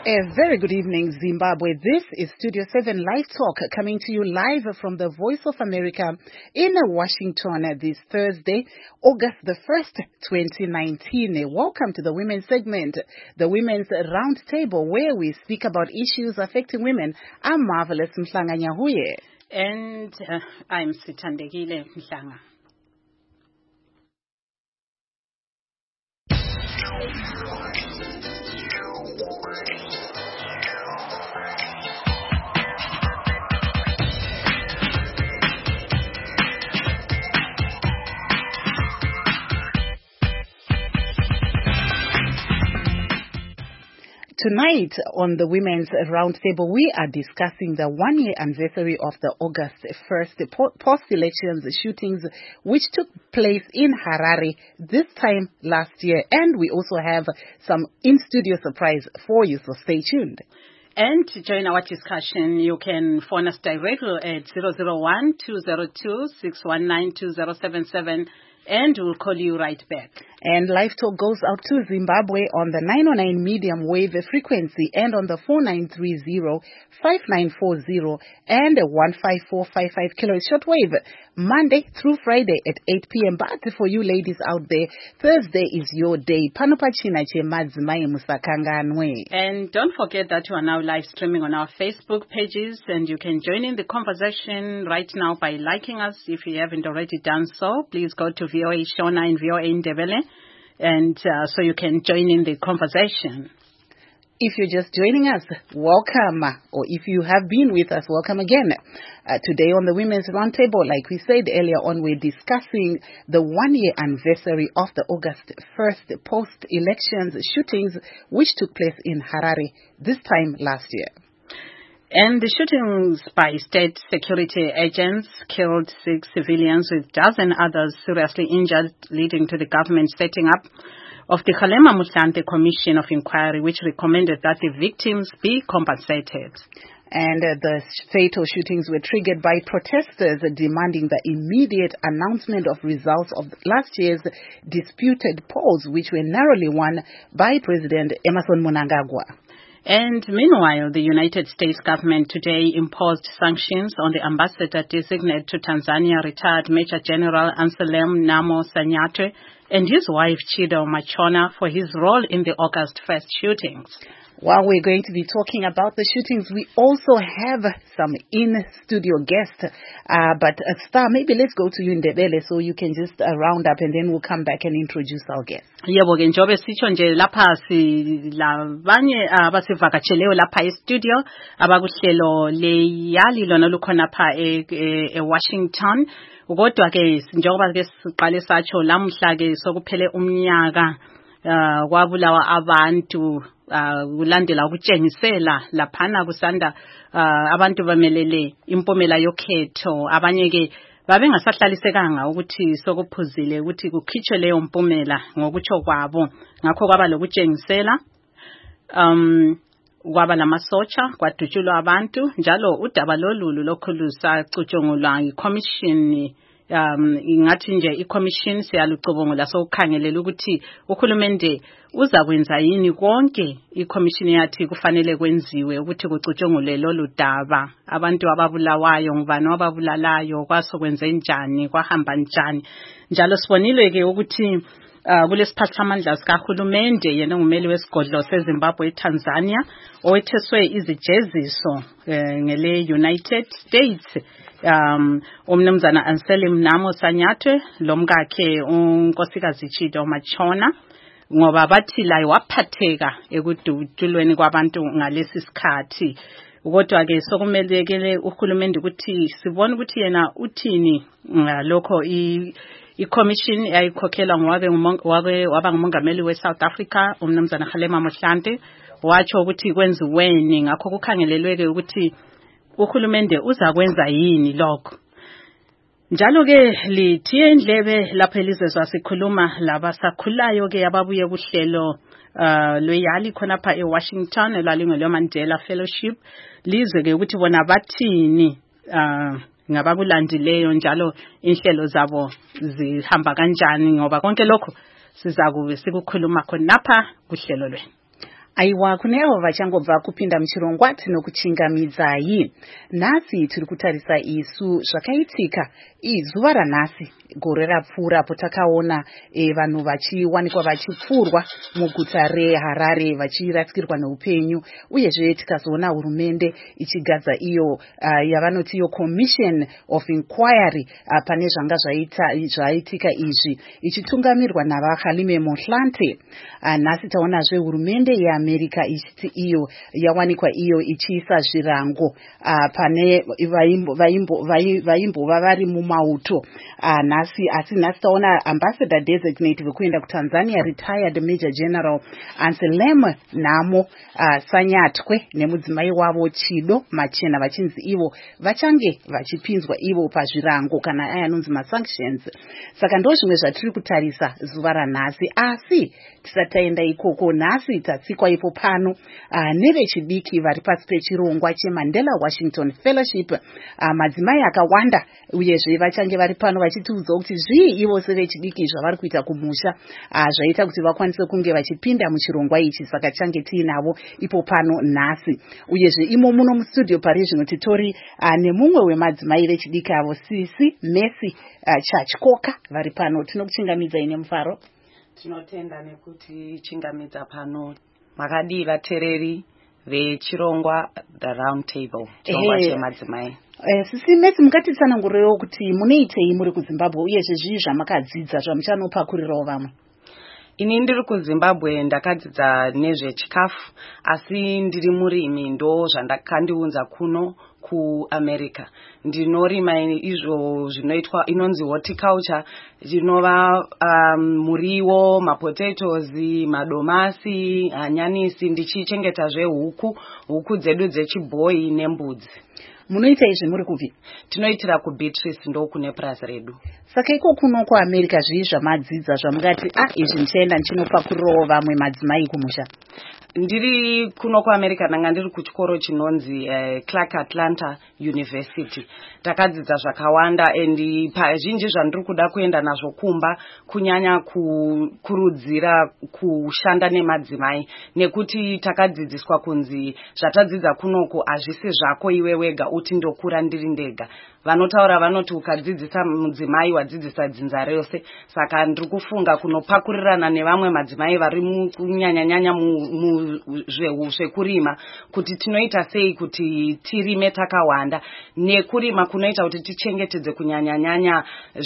A very good evening, Zimbabwe. This is Studio 7 Live Talk coming to you live from the Voice of America in Washington this Thursday, August the 1st, 2019. Welcome to the Women's segment, the Women's Roundtable, where we speak about issues affecting women. I'm Marvelous Mhlanga Nyahuye. And I'm Sithandekile Mhlanga. Tonight on the Women's Roundtable, we are discussing the one-year anniversary of the August 1st post-elections shootings which took place in Harare this time last year. And we also have some in-studio surprise for you, so stay tuned. And to join our discussion, you can phone us directly at 001-202-619-2077. And we'll call you right back. And Live Talk goes out to Zimbabwe on the 909 medium wave frequency and on the 4930-5940 and 15455 kilohertz shortwave, Monday through Friday at 8 p.m. But for you ladies out there, Thursday is your day. And don't forget that we are now live streaming on our Facebook pages, and you can join in the conversation right now by liking us. If you haven't already done so, please go to VOA Shona and VOA Ndebele, and so you can join in the conversation. If you're just joining us, welcome. Or if you have been with us, welcome again. Today on the Women's Roundtable, like we said earlier on, we're discussing the one-year anniversary of the August 1st post-elections shootings which took place in Harare this time last year. And the shootings by state security agents killed 6 civilians with dozen others seriously injured, leading to the government setting up of the Kgalema Motlanthe Commission of Inquiry, which recommended that the victims be compensated. And the fatal shootings were triggered by protesters demanding the immediate announcement of results of last year's disputed polls, which were narrowly won by President Emmerson Mnangagwa. And meanwhile, the United States government today imposed sanctions on the ambassador designate to Tanzania, retired Major General Anselm Namo Sanyatwe, and his wife Chido Machona for his role in the August 1st shootings. While we're going to be talking about the shootings, we also have some in-studio guests. But Star, maybe let's go to you in Ndebele so you can just round up and then we'll come back and introduce our guests. Yebo ke njobe sitsho nje lapha silabanye abasivakatsheleyo lapha e-studio abakuhlelo leyali lona lukhona pha e-Washington. Kodwa ke njengoba ke siqale satsho lamuhla ke sokuphele umnyaka kwabulawa abantu kulandela ukutshengisela laphana kusanda abantu bamelele impumela yokhetho, abanye ke babengasahlalisekanga ukuthi sokuphuzile ukuthi kukhitshwe leyo mpumela ngokutsho kwabo. Ngakho kwaba lokutshengisela kwaba lamasotsha kwadutshulwa abantu, njalo udaba lolulu lokhu lusacutshungulwa yiCommission. Ingathi nje iCommission siyalucubungula sokukhangelela ukuthi uhulumende uzakwenza yini konke iCommission yathi kufanele kwenziwe ukuthi kucutshungulwe lolu daba, abantu ababulawayo, ngubani wababulalayo, kwasokwenze njani, kwahamba njani. Njalo sibonile ke ukuthi kulesiphathamandla sikahulumende yena ngumeli wesigodlo seZimbabwe eTanzania owetheswe izijeziso ngele United States umnumzana Anselm Namo Sanyatwe lomkakhe unkosikazi Chido Machona, ngoba bathi la waphatheka ekudutshulweni kwabantu ngalesi sikhathi. Kodwa ke sokumelekele uhulumende ukuthi sibone ukuthi yena uthini lokho iCommission yayikhokhelwa waba ngumongameli weSouth Africa umnumzana Kgalema Motlanthe, watsho ukuthi kwenziweni. Ngakho kukhangelelwe ukuthi uhulumende uzakwenza yini lokho. Njalo ke lithiye indlebe lapha elizwe sikhuluma labasakhulayo ke ababuye kuhlelo lweyali khonapha eWashington elalingwe Mandela Fellowship, lizwe ke ukuthi bona bathini ngabakulandileyo njalo inhlelo zabo zihamba kanjani, ngoba konke lokho sizakube sikukhuluma khonapha kuhlelo lwenu. Aiwa, kune avo vachangobva kupinda muchirongwa tinokuchingamidzai. Nhasi tiri kutarisa isu zvakaitika zuva ranhasi gore rapfuura potakaona vanhu vachiwanikwa vachipfurwa muguta reHarare vachirasikirwa neupenyu, uyezve tikazoona hurumende ichigadza iyo yavanoti iyo Commission of Inquiry pane zvanga zvaitika izvi ichitungamirwa navaHalime Mohlante. Nhasi taonazve hurumende yeAmerica ichiti iyo yawanikwa iyo ichiisa zvirango pane vaimbova vari mumauto asi nhasi taona ambassador designate vekuenda kuTanzania retired Major General Anselm Namo Sanyatwe nemudzimai wavo Chido Machena vachinzi ivo vachange vachipinzwa ivo pazvirango kana aya anonzi masanctions. Saka ndo zvimwe zvatiri kutarisa zuva ranhasi, asi tisati taenda ikoko nhasi tatsikwa ipo pano nevechidiki vari pasi pechirongwa cheMandela Washington Fellowship. Madzimai akawanda uyezve vachange vari pano vachitiudza kuti zvii ivo sevechidiki zvavari kuita kumusha zvaita kuti vakwanise kunge vachipinda muchirongwa ichi. Saka change tiinavo ipo pano nhasi, uyezve imo muno mustudio pari zvino titori nemumwe wemadzimai vechidiki avo Sisi Messi Chachkoka vari pano. Tinokuchingamidzai nemufaro. Tinotenda nekuti chingamidza pano makadii vatereri vechirongwa the round table chirongwa chemadzimai. Sisi Messi, mukatitsanangurewo kuti muneitei muri kuZimbabwe uyezve zvii zvamakadzidza zvamuchanopakurirawo vamwe? Ini ndiri kuZimbabwe ndakadzidza nezvechikafu, asi ndiri murimi ndo zvandakandiunza kuno kuAmerica. Ndinorima izvo zvinoitwa inonzi horticulture, zvinova muriwo, mapotatoes, madomasi, hanyanisi, ndichichengetazve huku dzedu dzechibhoyi nembudzi. Munoita izvi muri kupi? Tinoitira kuBeatrice ndo kune purazi redu. Saka iko kuno kuAmerica zvii zvamadzidza zvamungati izvi ndichaenda ndichinopakurirawo vamwe madzimai kumusha? Ndiri kuno kuAmerica ndanga ndiri kuchikoro chinonzi Clark Atlanta University. Takadzidza zvakawanda and pazhinji zvandiri kuda kuenda nazvo kumba kunyanya kurudzira kushanda nemadzimai, nekuti takadzidziswa kunzi zvatadzidza kunoko hazvisi zvako iwe wega uti ndokura ndiri ndega. Vanotaura vanoti ukadzidzisa mudzimai wadzidzisa dzinza rose. Saka ndiri kufunga kunopakurirana nevamwe madzimai vari kunyanya zvekurima kuti tinoita sei kuti tirime takawanda, nekurima kunoita kuti tichengetedze kunyanya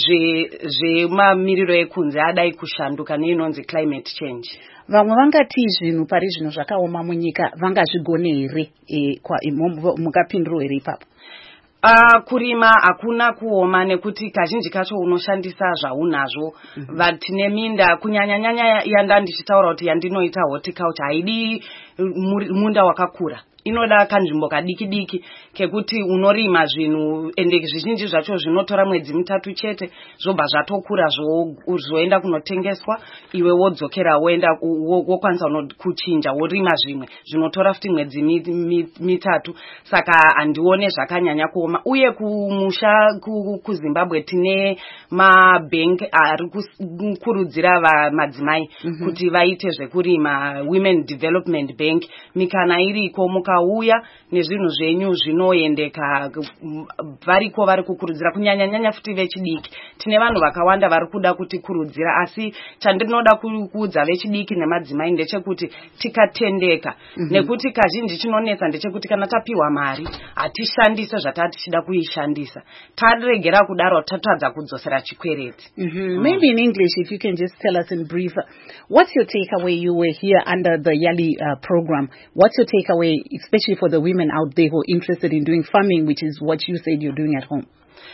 zvemamiriro ekunze adai kushanduka neinonzi climate change. Vamwe vangati zvinhu pari zvino zvakaoma munyika vangazvigone here? Mukapindura here ipapo? Kurima hakuna kuoma nekuti kazhinji kacho unoshandisa zvaunazvo. Tine minda kunyanya yanda ndichitaura kuti yandinoita horticulture haidi munda wakakura, inoda kanzvimbo kadiki kekuti unorima zvinhu ende zvizhinji zvacho zvinotora mwedzi 3 chete zvobva zvatokura zvoenda kunotengeswa, iwe wodzokera wokwanisa kuchinja worima zvimwe zvinotora futi mwedzi 3. Saka handione zvakanyanya kuoma. Uye kumusha kuZimbabwe tine mabank ari kukurudzira madzimai kuti vaite zvekurima, Women Development Bank. Mikana iriko mukauya nezvinhu zvenyu zvinoendeka, variko vari kukurudzira kunyanya futi vechidiki. Tine vanhu vakawanda vari kuda kuti kurudzira, asi chandinoda kuudza vechidiki nemadzimai ndechekuti tikatendeka, nekuti kazhinji chinonetsa ndechekuti kana tapiwa mari hatishandise zvatatichida kuishandisa, taregera kudaro tatadza kudzosera chikwereti. Maybe in English, if you can just tell us in brief, what's your takeaway? You were here under the YALI program. What's your takeaway, especially for the women out there who are interested in doing farming, which is what you said you're doing at home?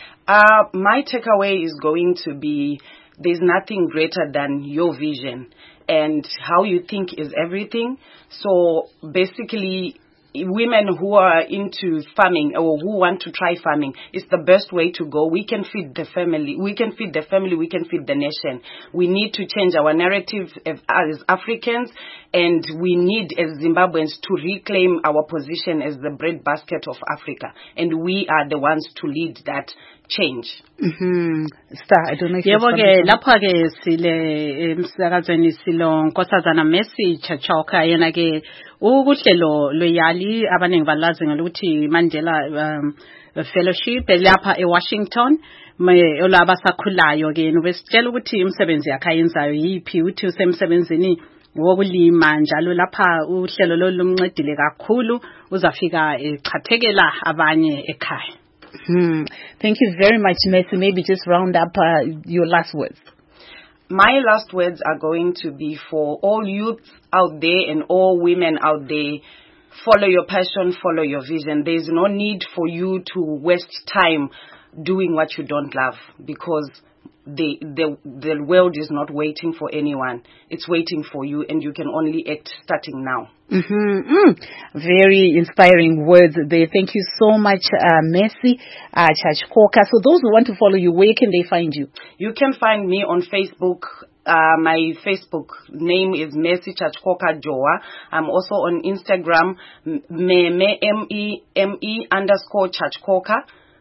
My takeaway is going to be there's nothing greater than your vision, and how you think is everything. So basically, women who are into farming or who want to try farming, it's the best way to go. We can feed the family, we can feed the nation. We need to change our narrative as Africans, and we need as Zimbabweans to reclaim our position as the breadbasket of Africa, and we are the ones to lead that change. Star, I don't know if yebo ke lapha ke sile emsakazweni silo Nkosazana Mercy Chachoka yena ke ukuhlelo loyali abaningi balazi ngokuthi Mandela Fellowship lapha eWashington olabasakhulayo ke nobesitshela ukuthi imisebenzi yakhe ayenzayo yipi uthi usemsebenzini wokulima njalo lapha uhlelo lolumncedile kakhulu uzafika echathekela abanye ekhaya. Thank you very much, Mercy. Maybe just round up your last words. My last words are going to be for all youths out there and all women out there. Follow your passion, follow your vision. There is no need for you to waste time doing what you don't love, because the world is not waiting for anyone. It's waiting for you, and you can only act starting now. Very inspiring words there. Thank you so much, Mercy Chachoka. So those who want to follow you, where can they find you? You can find me on Facebook. My Facebook name is Mercy Chachoka Joa. I'm also on Instagram, me_Chachoka.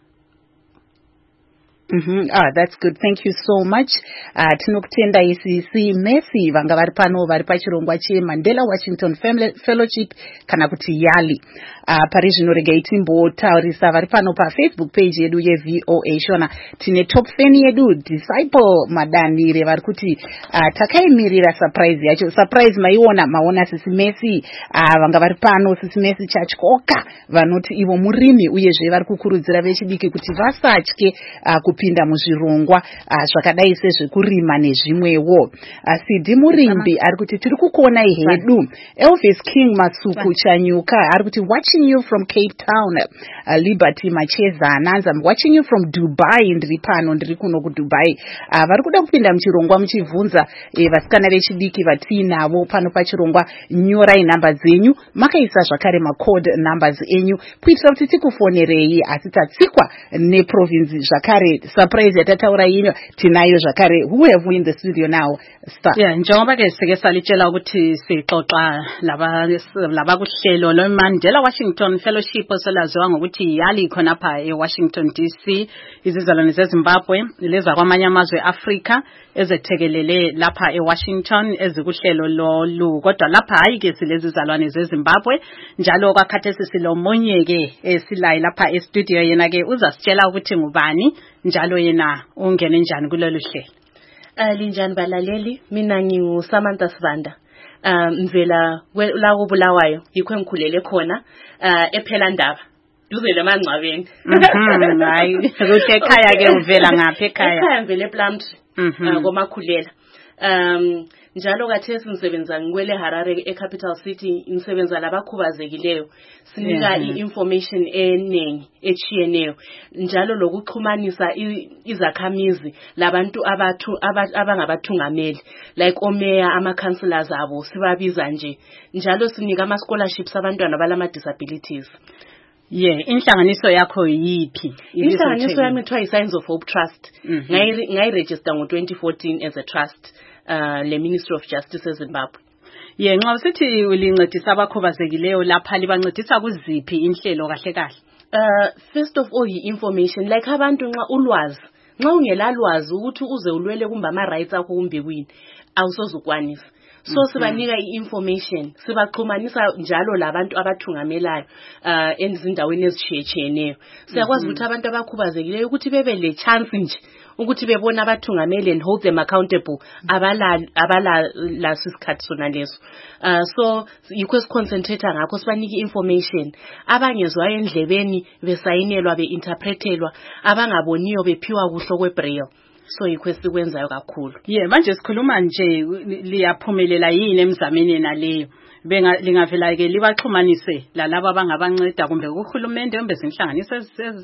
That's good. Thank you so much. Tinokutenda isi Mercy vanga vari pano vari pachirongwa cheMandela Washington Fellowship kana kuti YALI. Pari zvino regai timbotaurisa vari pano paFacebook page yedu yeVOA shona tine top fan yedu Disciple Madanire vari kuti takaimirira surprise yacho. Surprise maona sisi Mercy vanga vari pano sisi Mercy Chachoka vanoti ivo murimi uyezve vari kukurudzira vechidiki kuti vasatye kupinda muzvirongwa zvakadai sezvekurima nezvimwewo. Sidi Murimbi ari kuti tiri kukuonai hedu. Elvis King Masuku Chanyuka ari kuti watching you from Cape Town. Liberty Macheza Ananza, I'm watching you from Dubai. Ndiri pano ndiri kuno kuDubai. Vari kuda kupinda muchirongwa muchivhunza vasikana vechidiki vatinavo pano pachirongwa, nyorai namba dzenyu makaisa zvakare macode numbers enyu kuitira kuti tikufonerei asi tatsikwa neprovince zvakare. Surprise yatataura ino tinayo zvakare. Who have we in the studio now? Star. Yeah, njengoba ke sike salitshela ukuthi sixoxa laba kuhlelo lo Mandela Washington Fellowship oselaziwa ngokuthi YALI khonapha eWashington DC, izizalwane zeZimbabwe leza kwamanye amazwe eAfrika ezethekelele lapha eWashington ezikuhlelo lolu, kodwa lapha hayi ke silezi izizalwane zeZimbabwe njalo kwakhathesi silomonye ke esilayi lapha estudio yena ke uzasitshela ukuthi ngubani njalo yena ungene njani kulolu hlelo. Linjani balaleli, mina ngingu Samantha Sibanda. Mvela la koBulawayo yikho engikhulele khona ephela ndaba duze leMangcwabeni. Hayi ukuthi ekhaya ke uvela ngaphi ekhaya? Ekhaya ngivela ePlumtree komakhulela. Njalo kathesi ngisebenza ngikwele Harare eCapital City, ngisebenza labakhubazekileyo. Sinika information eningi echiyeneyo njalo lokuxhumanisa izakhamizi labantu abangabathungameli like omeya ama councillors abo sibabiza nje, njalo sinika ama scholarships abantwana balama disabilities. Inhlanganiso yakho yipi? Inhlanganiso yami kuthiwa Signs of Hope Trust. Ngayiregister ngo-2014 as a trust le Ministry of Justice eZimbabwe. Nxa usithi ulincedisa abakhubazekileyo lapha libancedisa kuziphi inhlelo kahle kahle? First of all information, like abantu nxa ulwazi, nxa ungelalwazi ukuthi uze ulwele kumbe ama rights akho kumbe kwini awusozukwanisa. So sibanika information, sibaxhumanisa njalo labantu abathungamelayo ezindaweni ezitshiyeneyo. Siyakwazi ukuthi abantu abakhubazekileyo ukuthi bebe le chance nje ukuthi bebona abathungameli and hold them accountable abala sisikhathi sona leso. So yikho siconcentrate ngakho, sibanike information, abangezwayo endlebeni besayinelwa beinterpretelwa, abangaboniyo bephiwa kuhlo kwebraille. So yikho sikwenzayo kakhulu. Manje sikhuluma nje liyaphumelela yini emzameni naleyo? Lingavela ke libaxhumanise lalabo abangabanceda kumbe uhulumende kumbe zinhlanganiso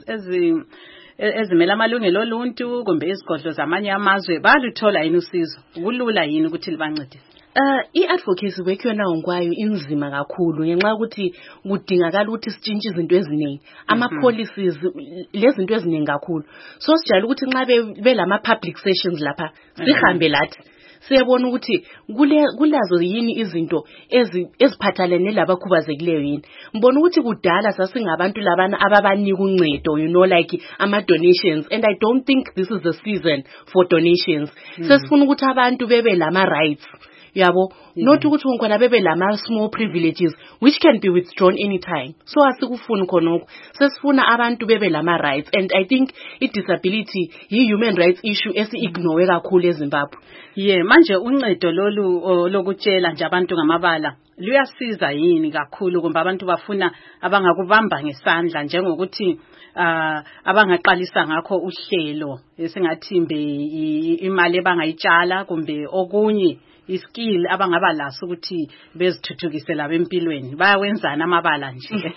ezimela amalungelo oluntu kumbe izigodlo zamanye amazwe baluthola yini usizo? Kulula yini ukuthi libancedise? I-advocacy work yona ngokwayo inzima kakhulu ngenxa ukuthi kudingakala ukuthi sitshintshe izinto eziningi, ama policies lezinto eziningi kakhulu. So sijala ukuthi nxa belama public sessions lapha sihambe lathi siyabona ukuthi kulazo yini izinto eziphathalene labakhubazekileyo yini. Mbona ukuthi kudala sasingabantu labana ababanika uncedo, you know, like ama donations, and I don't think this is the season for donations. Sesifuna ukuthi abantu bebe lama rights. Yabo, not ukuthi ngkhona bebe lama small privileges which can be withdrawn anytime. So asikufuni khonoko. Sesifuna abantu bebe lama rights, and I think disability human rights issue esi-ignore kakhulu eZimbabwe. Yeah, manje uncedo lolu lokutshela nje abantu ngamabala luyasiza yini kakhulu ngoba abantu bafuna abangakubamba ngesandla njengokuthi abangaqalisa ngakho uhlelo esingathimbe imali ebangayitshala kumbe okunye iskill abangaba laso ukuthi bezithuthukise labo empilweni bayawenzana amabala nje.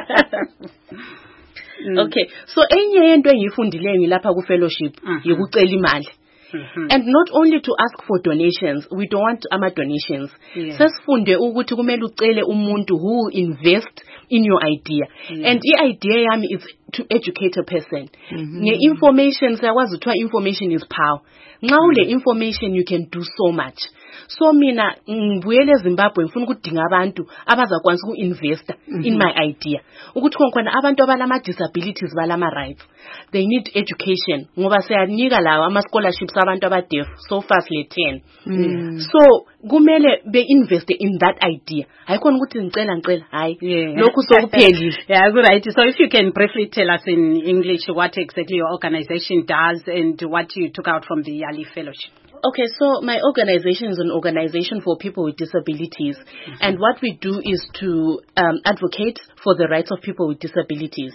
Okay, so enye yento engiyifundile ngilapha ku fellowship yikucela imali. And not only to ask for donations, we don't want donations. Sesifunde ukuthi kumele ucele umuntu who invest in your idea. And i-idea yami is to educate a person. Nge-information, siyakwazi ukuthiwa information is power. Nxa ule information you can do so much. So mina ngibuyele eZimbabwe ngifuna ukudinga abantu abazakwanisa uku-investa in my idea. Ukuthi khona abantu abalama disabilities balama rights. They need education. Ngoba siyanika lawa ama scholarships abantu abadeaf so far le 10. So kumele be-invest in that idea. Hayikhona ukuthi ngicela hayi lokhu sokuphelile. Yeah, good right. So if you can briefly tell us in English what exactly your organization does and what you took out from the Yali Fellowship. Okay, so my organization is an organization for people with disabilities, and what we do is to advocate for the rights of people with disabilities.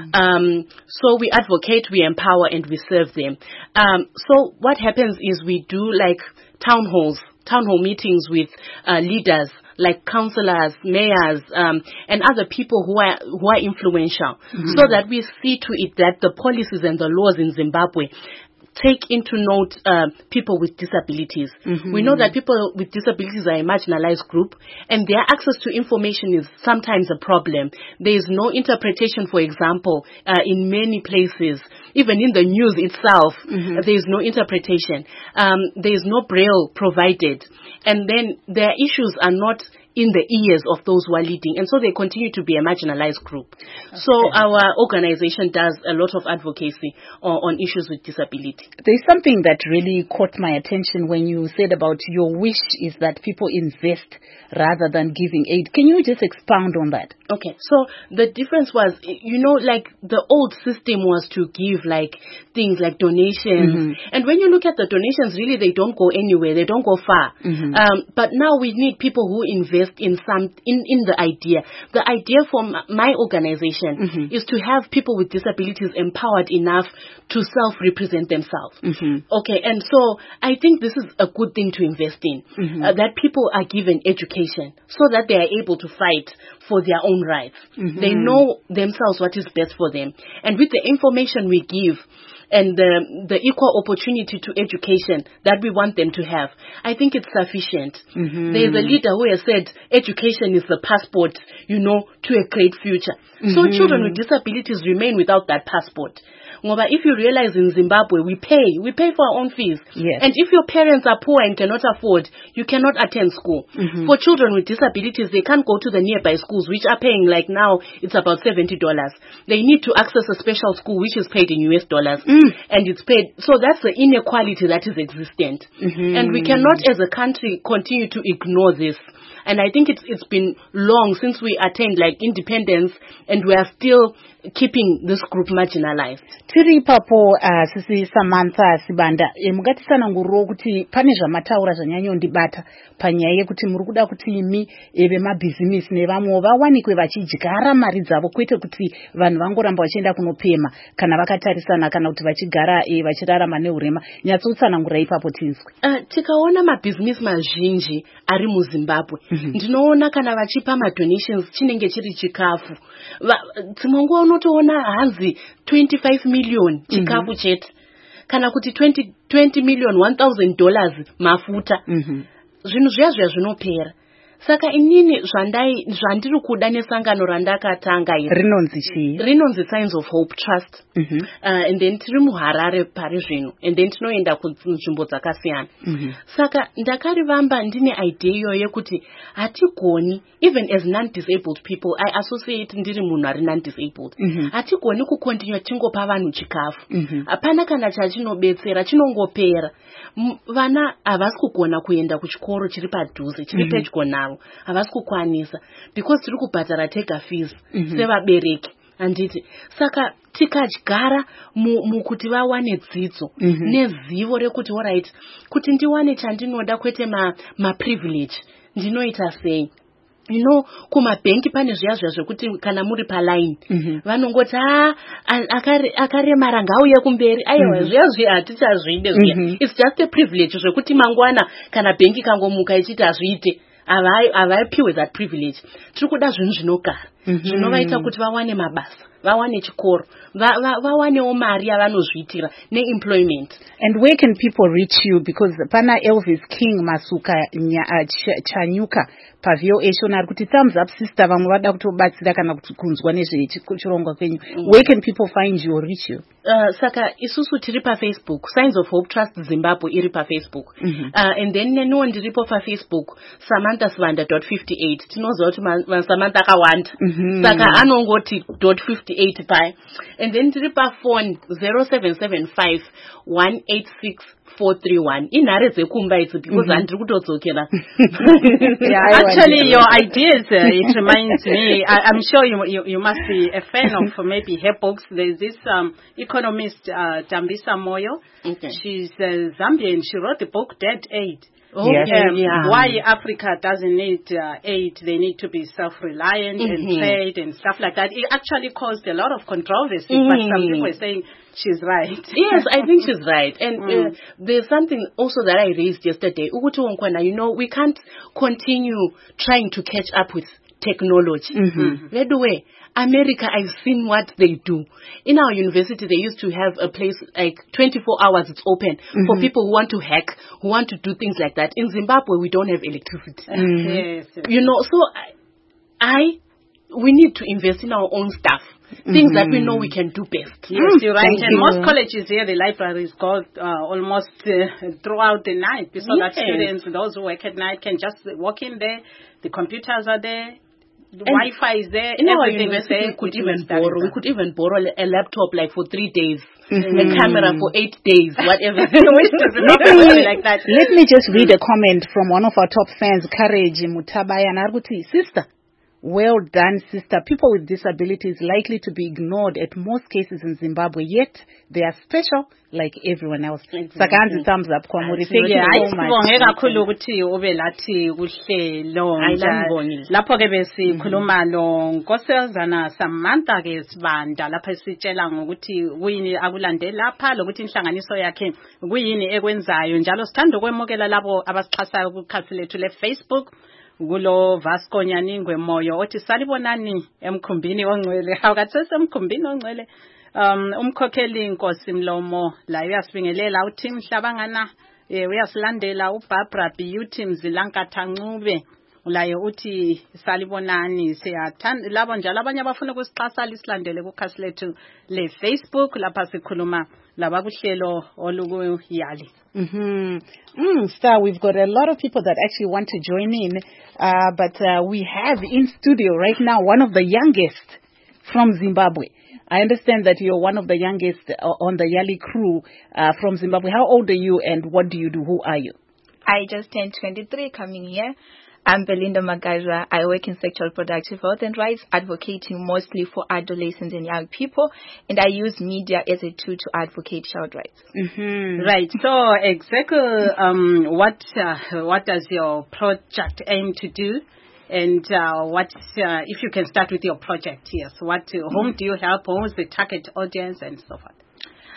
So we advocate, we empower, and we serve them. So what happens is we do like town hall meetings with leaders like councillors, mayors, and other people who are influential, so that we see to it that the policies and the laws in Zimbabwe take into note people with disabilities. We know that people with disabilities are a marginalized group, and their access to information is sometimes a problem. There is no interpretation, for example, in many places. Even in the news itself, there is no interpretation. There is no braille provided. And then their issues are not in the ears of those who are leading, and so they continue to be a marginalized group. So our organization does a lot of advocacy on issues with disability. There's something that really caught my attention when you said about your wish is that people invest rather than giving aid. Can you just expound on that? Okay, so the difference was, you know, like the old system was to give like things like donations, and when you look at the donations, really they don't go anywhere, they don't go far. But now we need people who invest in the idea. The idea for my organization is to have people with disabilities empowered enough to self-represent themselves. Okay, and so I think this is a good thing to invest in, that people are given education so that they are able to fight for their own rights. They know themselves what is best for them. And with the information we give, and the equal opportunity to education that we want them to have, I think it's sufficient. There is a leader who has said education is the passport, you know, to a great future. So children with disabilities remain without that passport. Ngoba, if you realize in Zimbabwe, we pay for our own fees. And if your parents are poor and cannot afford, you cannot attend school. For children with disabilities, they can't go to the nearby schools, which are paying, like now, it's about $70. They need to access a special school, which is paid in US dollars. And it's paid. So that's the inequality that is existent. And we cannot, as a country, continue to ignore this. And I think it's been long since we attained like independence, and we are still keeping this group marginalized. Tiri papo sisi Samantha Sibanda mugatisana nguro kuti pane zvamataura zvanyanyo ndibata panyaya kuti muri kuda kuti imi business nevamwe vawanikwe vachidyara mari dzavo kwete kuti vanhu vangoramba vachienda kunopema kana vakatarisana kana kuti vachigara vachirarama neurema. Nyatsotsanangura ipapo tinzwe. Tikaona mabusiness mazhinji ari muZimbabwe, ndinoona kana vachipa donations chinenge chiri chikafu. Dzimwe nguva unotoona hanzi 25 million chikafu chete, kana kuti 20 million $1,000 mafuta. Zvinhu zviya zvinopera. Saka inini zvandiri kuda nesangano randakatanga iri rinonzi chii? Rinonzi Signs of Hope Trust. And then tiri muHarare pari zvino. And then tinoenda kunzvimbo dzakasiyana. Saka ndakarivamba ndine idea iyoyo yekuti hatigoni, even as non-disabled people, I associate ndiri munhu ari non-disabled. Hatigoni kukontinua tingopa vanhu chikafu. Hapana kana chachinobetsera, chinongopera. Vana havasi kugona kuenda kuchikoro chiri padhuze, chiri pedyo navo. Havasi kukwanisa. Because tiri kubhadhara tega fees sevabereki. Anditi. Saka tikadyara mukuti vawane dzidzo nezivo rekuti alright, kuti ndiwane chandinoda kwete ma-privilege. Ndinoita sei? Kumabhenki pane zviya zvekuti kana muri paline vanongoti akaremara ngauye kumberi. Aiwa zviya hatichazvide zviya. It's just a privilege zvekuti mangwana kana bhenki kangomuka ichiti hazviite. Havaipiwe that privilege. Tiri kuda zvinhu zvinogara. Zvinovaita kuti vawane mabasa, vawane chikoro, vawanewo mari yavanozviitira ne-employment. And where can people reach you? Because pana Elvis King Masuka Chanyuka pavyo eshona ari kuti thumbs up sister, vamwe vada kutobatsira kana kunzwa nezvechirongwa kwenyu. Where can people find you or reach you? Saka isusu tiri paFacebook, Signs of Hope Trust Zimbabwe iri paFacebook. And then neniwo ndiripo paFacebook, SamanthaSvanda.58. Tinoziva kuti Samantha akawanda. Saka anongoti .58 paya. And then tiri paphone 0775 186 431. Inhare dzekumba idzi because handiri kutodzokera. Actually, your ideas, it reminds me, I'm sure you must be a fan of maybe her books. There's this economist, Dambisa Moyo. Okay. She's Zambian. She wrote the book Dead Aid. Why Africa doesn't need aid. They need to be self-reliant and trade and stuff like that. It actually caused a lot of controversy, but some people are saying she's right. Yes, I think she's right. And there's something also that I raised yesterday. We can't continue trying to catch up with technology. By the way, America, I've seen what they do. In our university, they used to have a place like 24 hours, it's open for people who want to hack, who want to do things like that. In Zimbabwe, we don't have electricity. Yes. So we need to invest in our own stuff. Things that we know we can do best. Yes, you're right. And most colleges here, the libraries go almost throughout the night, so that students, those who work at night, can just walk in there. The computers are there. The Wi-Fi is there. In our university, we could even borrow a laptop like for 3 days, a camera for 8 days, whatever. Let me just read a comment from one of our top fans, Courage Mutabaya Narguti. Sister, well done, sister. People with disabilities likely to be ignored at most cases in Zimbabwe, yet they are special like everyone else. Sakanzi thumbs up kwa muri. Thank you so much. Sibonge kakhulu ukuthi ube lathi kuhlelo lapho ke besikhuluma lo Nkosazana Samantha ke Sibanda lapha sitshela ngokuthi kuyini akulandela lapha lokuthi inhlanganiso yakhe kuyini ekwenzayo njalo sithanda ukwemukela labo abasixhasayo kukhathi lethu le Facebook. Gulo Vasco Nyaningwe Moyo othi salibonani emkhumbini ongcwele awukathese emkhumbini ongcwele umkhokheli Nkosi Mlomo la uyasibingelela uthi Mhlabangana uyasilandela uBarbara Beauty Mzilankatha Ncube layo uthi salibonani siyathanda labo njalo abanye abafuna ukusixhasa lisilandele kukhasi lethu le Facebook lapha sikhuluma labakuhlelo olukuyali. Star, we've got a lot of people that actually want to join in, but we have in studio right now one of the youngest from Zimbabwe. I understand that you're one of the youngest on the Yali crew from Zimbabwe. How old are you and what do you do? Who are you? I just turned 23 coming here. I'm Belinda Magaja. I work in sexual reproductive health and rights, advocating mostly for adolescents and young people, and I use media as a tool to advocate child rights. Right. So exactly what does your project aim to do? And if you can start with your project, yes. Whom do you help? Who is the target audience and so forth?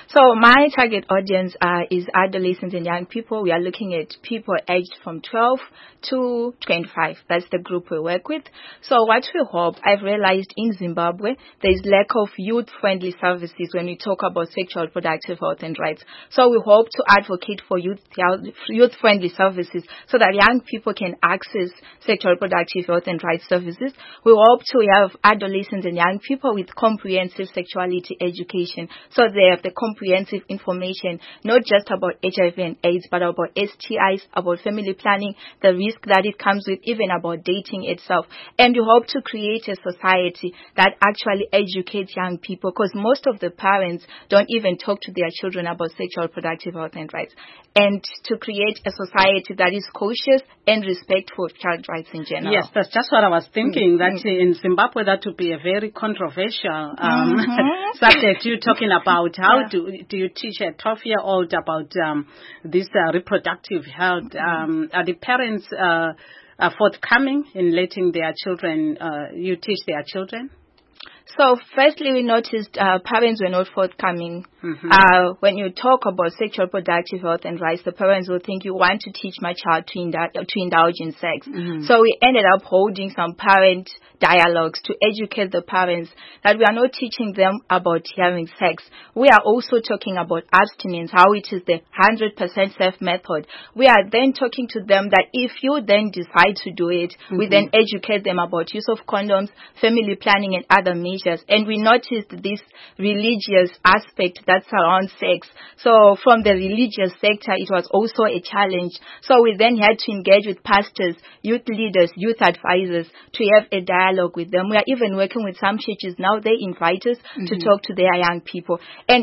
So my target audience is adolescents and young people. We are looking at people aged from 12 to 25. That's the group we work with. So what we hope, I've realized in Zimbabwe, there's lack of youth-friendly services when we talk about sexual reproductive health and rights. So we hope to advocate for youth-friendly services so that young people can access sexual reproductive health and rights services. We hope to have adolescents and young people with comprehensive sexuality education. So they have the comprehensive information, not just about HIV and AIDS, but about STIs, about family planning, the risk that it comes with, even about dating itself. And we hope to create a society that actually educates young people, because most of the parents don't even talk to their children about sexual reproductive health and rights. And to create a society that is cautious and respectful of child rights in general. Yes, that's just what I was thinking, that in Zimbabwe that would be a very controversial subject. You're talking about how do you teach a 12-year-old about this reproductive health? Are the parents forthcoming in letting their children, you teach their children? So firstly, we noticed parents were not forthcoming. When you talk about sexual reproductive health and rights, the parents will think you want to teach my child to indulge in sex. So we ended up holding some parent dialogues to educate the parents that we are not teaching them about having sex. We are also talking about abstinence, how it is the 100% safe method. We are then talking to them that if you then decide to do it, we then educate them about use of condoms, family planning, and other measures. And we noticed this religious aspect that surrounds sex. So from the religious sector, it was also a challenge. So we then had to engage with pastors, youth leaders, youth advisors to have a dialogue with them. We are even working with some churches now. They invite us to talk to their young people. And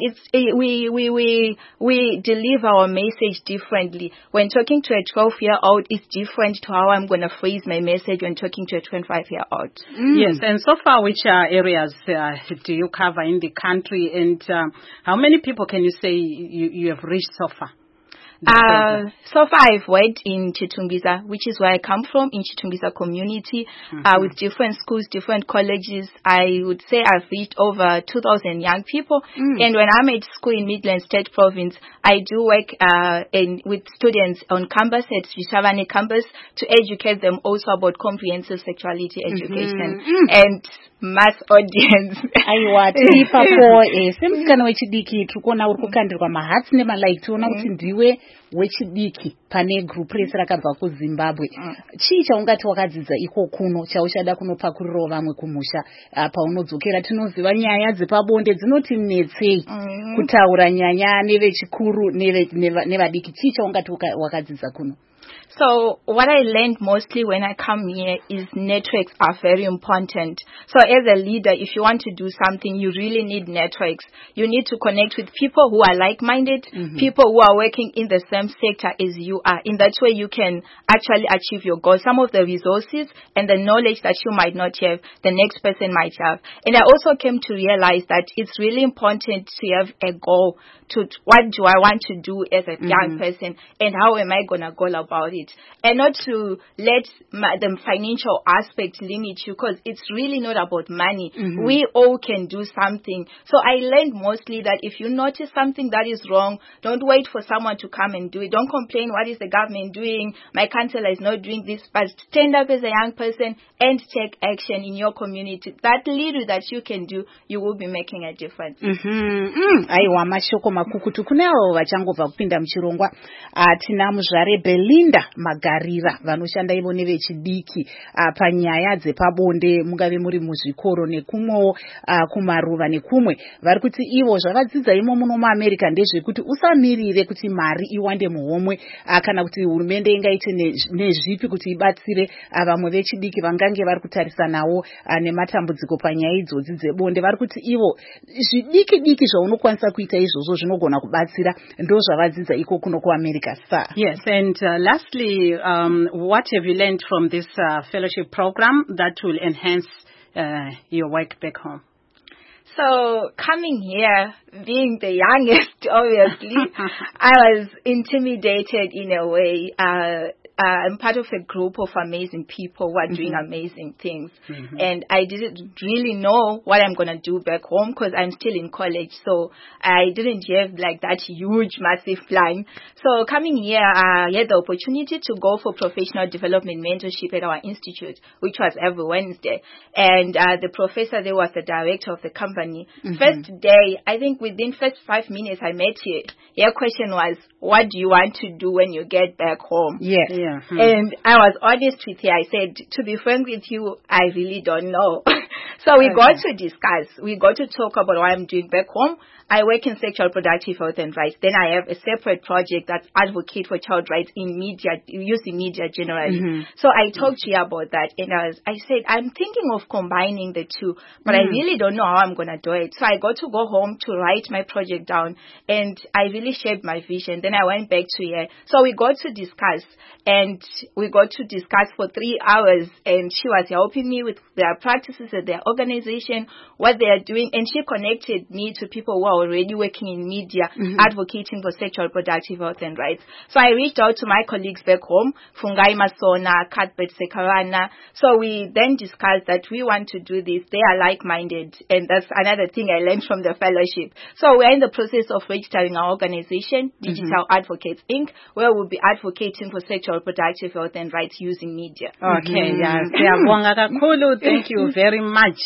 we deliver our message differently. When talking to a 12-year-old, it's different to how I'm going to phrase my message when talking to a 25-year-old. Yes, and so far, which areas do you cover in the country, and how many people can you say you have reached so far? So far I've worked in Chitungwiza, which is where I come from, in Chitungwiza community, with different schools, different colleges. I would say I've reached over 2,000 young people. And when I'm at school in Midland State Province, I do work with students on campus at Shishavane campus to educate them also about comprehensive sexuality education and mass audience. Aiwa, tiripapo semukana wechidiki turikuona uri kukandirwa mahatsi nemalike tiona kuti ndiwe wechidiki pane group rese rakabva kuZimbabwe. Chii chaungati wakadzidza iko kuno chauchada kunopakurirawo vamwe kumusha paunodzokera? Tinoziva nyaya dzepabonde dzinoti netsei kutaura nyanya nevechikuru nevadiki. Chii chaungati wakadzidza kuno? So what I learned mostly when I come here is networks are very important. So as a leader, if you want to do something, you really need networks. You need to connect with people who are like-minded, people who are working in the same sector as you are. In that way, you can actually achieve your goals. Some of the resources and the knowledge that you might not have, the next person might have. And I also came to realize that it's really important to have a goal to what do I want to do as a young person and how am I going to go about it. And not to let the financial aspect limit you, because it's really not about money. We all can do something. So I learned mostly that if you notice something that is wrong, don't wait for someone to come and do it. Don't complain, what is the government doing? My councillor is not doing this. But stand up as a young person and take action in your community. That little that you can do, you will be making a difference. Aiwa, mashoko makukutu. Kunao vachangobva kupinda muchirongwa. Tina muzvare Belinda Magarira vanoshanda ivo nevechidiki panyaya dzepabonde, mungave muri muzvikoro nekumwewo kumaruva nekumwe. Vari kuti ivo zvavadzidza imo muno muAmerica ndezvekuti usamirire kuti mari iwande muhomwe kana kuti hurumende ingaite nezvipi kuti ibatsire vamwe vechidiki vangange vari kutarisanawo nematambudziko panyaya idzodzi dzebonde. Vari kuti ivo zvidiki diki zvaunokwanisa kuita izvozvo zvinogona kubatsira, ndo zvavadzidza iko kuno kuAmerica. Yes, and lastly, what have you learned from this fellowship program that will enhance your work back home? So coming here, being the youngest, obviously, I was intimidated in a way. I'm part of a group of amazing people who are doing amazing things. And I didn't really know what I'm going to do back home because I'm still in college. So I didn't have like that huge, massive plan. So coming here, I had the opportunity to go for professional development mentorship at our institute, which was every Wednesday. And the professor there was the director of the company. First day, I think within first 5 minutes I met her. Her question was, what do you want to do when you get back home? Yeah. And I was honest with her. I said, to be frank with you, I really don't know. So we got to discuss. We got to talk about what I'm doing back home. I work in sexual reproductive health and rights. Then I have a separate project that advocate for child rights in media, using media generally. So I talked to you about that, and I said, I'm thinking of combining the two, but I really don't know how I'm going to do it. So I got to go home to write my project down, and I really shared my vision. Then I went back to her. So we got to discuss, and we got to discuss for 3 hours, and she was helping me with their practices at their organization, what they are doing, and she connected me to people who are already working in media, advocating for sexual reproductive health and rights. So I reached out to my colleagues back home, Fungai Masona, Cuthbert Sekarana. So we then discussed that we want to do this. They are like-minded, and that's another thing I learned from the fellowship. So we're in the process of registering our organization, Digital Advocates Inc., where we'll be advocating for sexual reproductive health and rights using media. Okay, siyabonga kakhulu. Thank you very much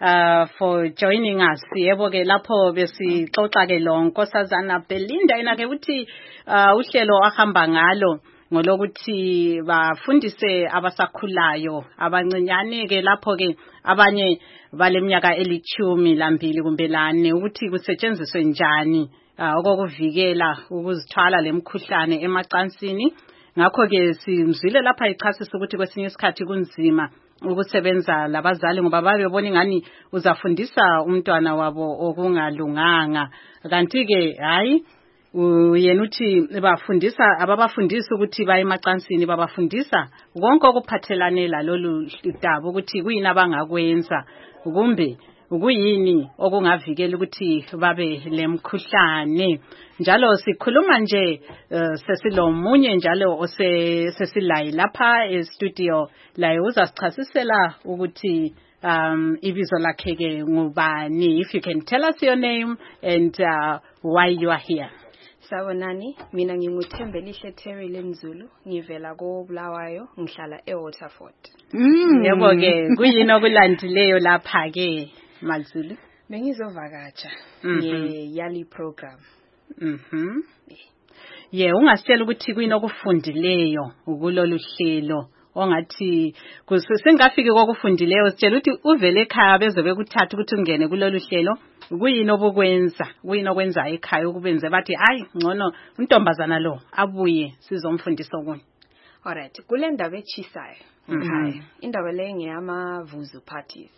for joining us. Yebo ke lapho besixoxa ke lo Nkosazana Belinda ina ke uthi uhlelo ahamba ngalo ngolokuthi bafundise abasakhulayo abancinyane ke lapho ke abanye baleminyaka eli-10 lambili kumbe lane ukuthi kusetshenziswe njani okokuvikela ukuzithwala lemkhuhlane emacansini. Ngakho ke simzwile lapha ichasisa ukuthi kwesinye isikhathi kunzima ukusebenza labazali ngoba babebona ingani uzafundisa umntwana wabo okungalunganga, kanti ke hayi yena uthi bafundisa ababafundisa ukuthi baye emacansini, babafundisa konke okuphathelane lalolu daba ukuthi kuyini abangakwenza kumbe ukuyini okungavikela ukuthi babe lemkhuhlane. Njalo sikhuluma nje sesilomunye njalo sesilayi lapha e-studio laye uzasichasisela ukuthi ibizo lakhe ke ngubani. If you can tell us your name and why you are here. Sawonani, mina nginguThembelihle Terry Lenzulu, ngivela koBulawayo, ngihlala eWaterford. Yebo ke kuyini okulandileyo lapha ke Mazulu? Bengizovakatsha ngeYali program. Ungasitshela ukuthi kuyini okufundileyo kulolu hlelo ongathi kusengafiki kokufundileyo, sitshela ukuthi uvele ekhaya beze bekuthatha ukuthi ungene kulolu hlelo, kuyini obukwenza, kuyini okwenza ekhaya ukubenze bathi hayi ngcono untombazana lo abuye sizomfundisa okunye. Alright, kule ndaba echisayo ekhaya, indaba le ngeyamavuzu parties.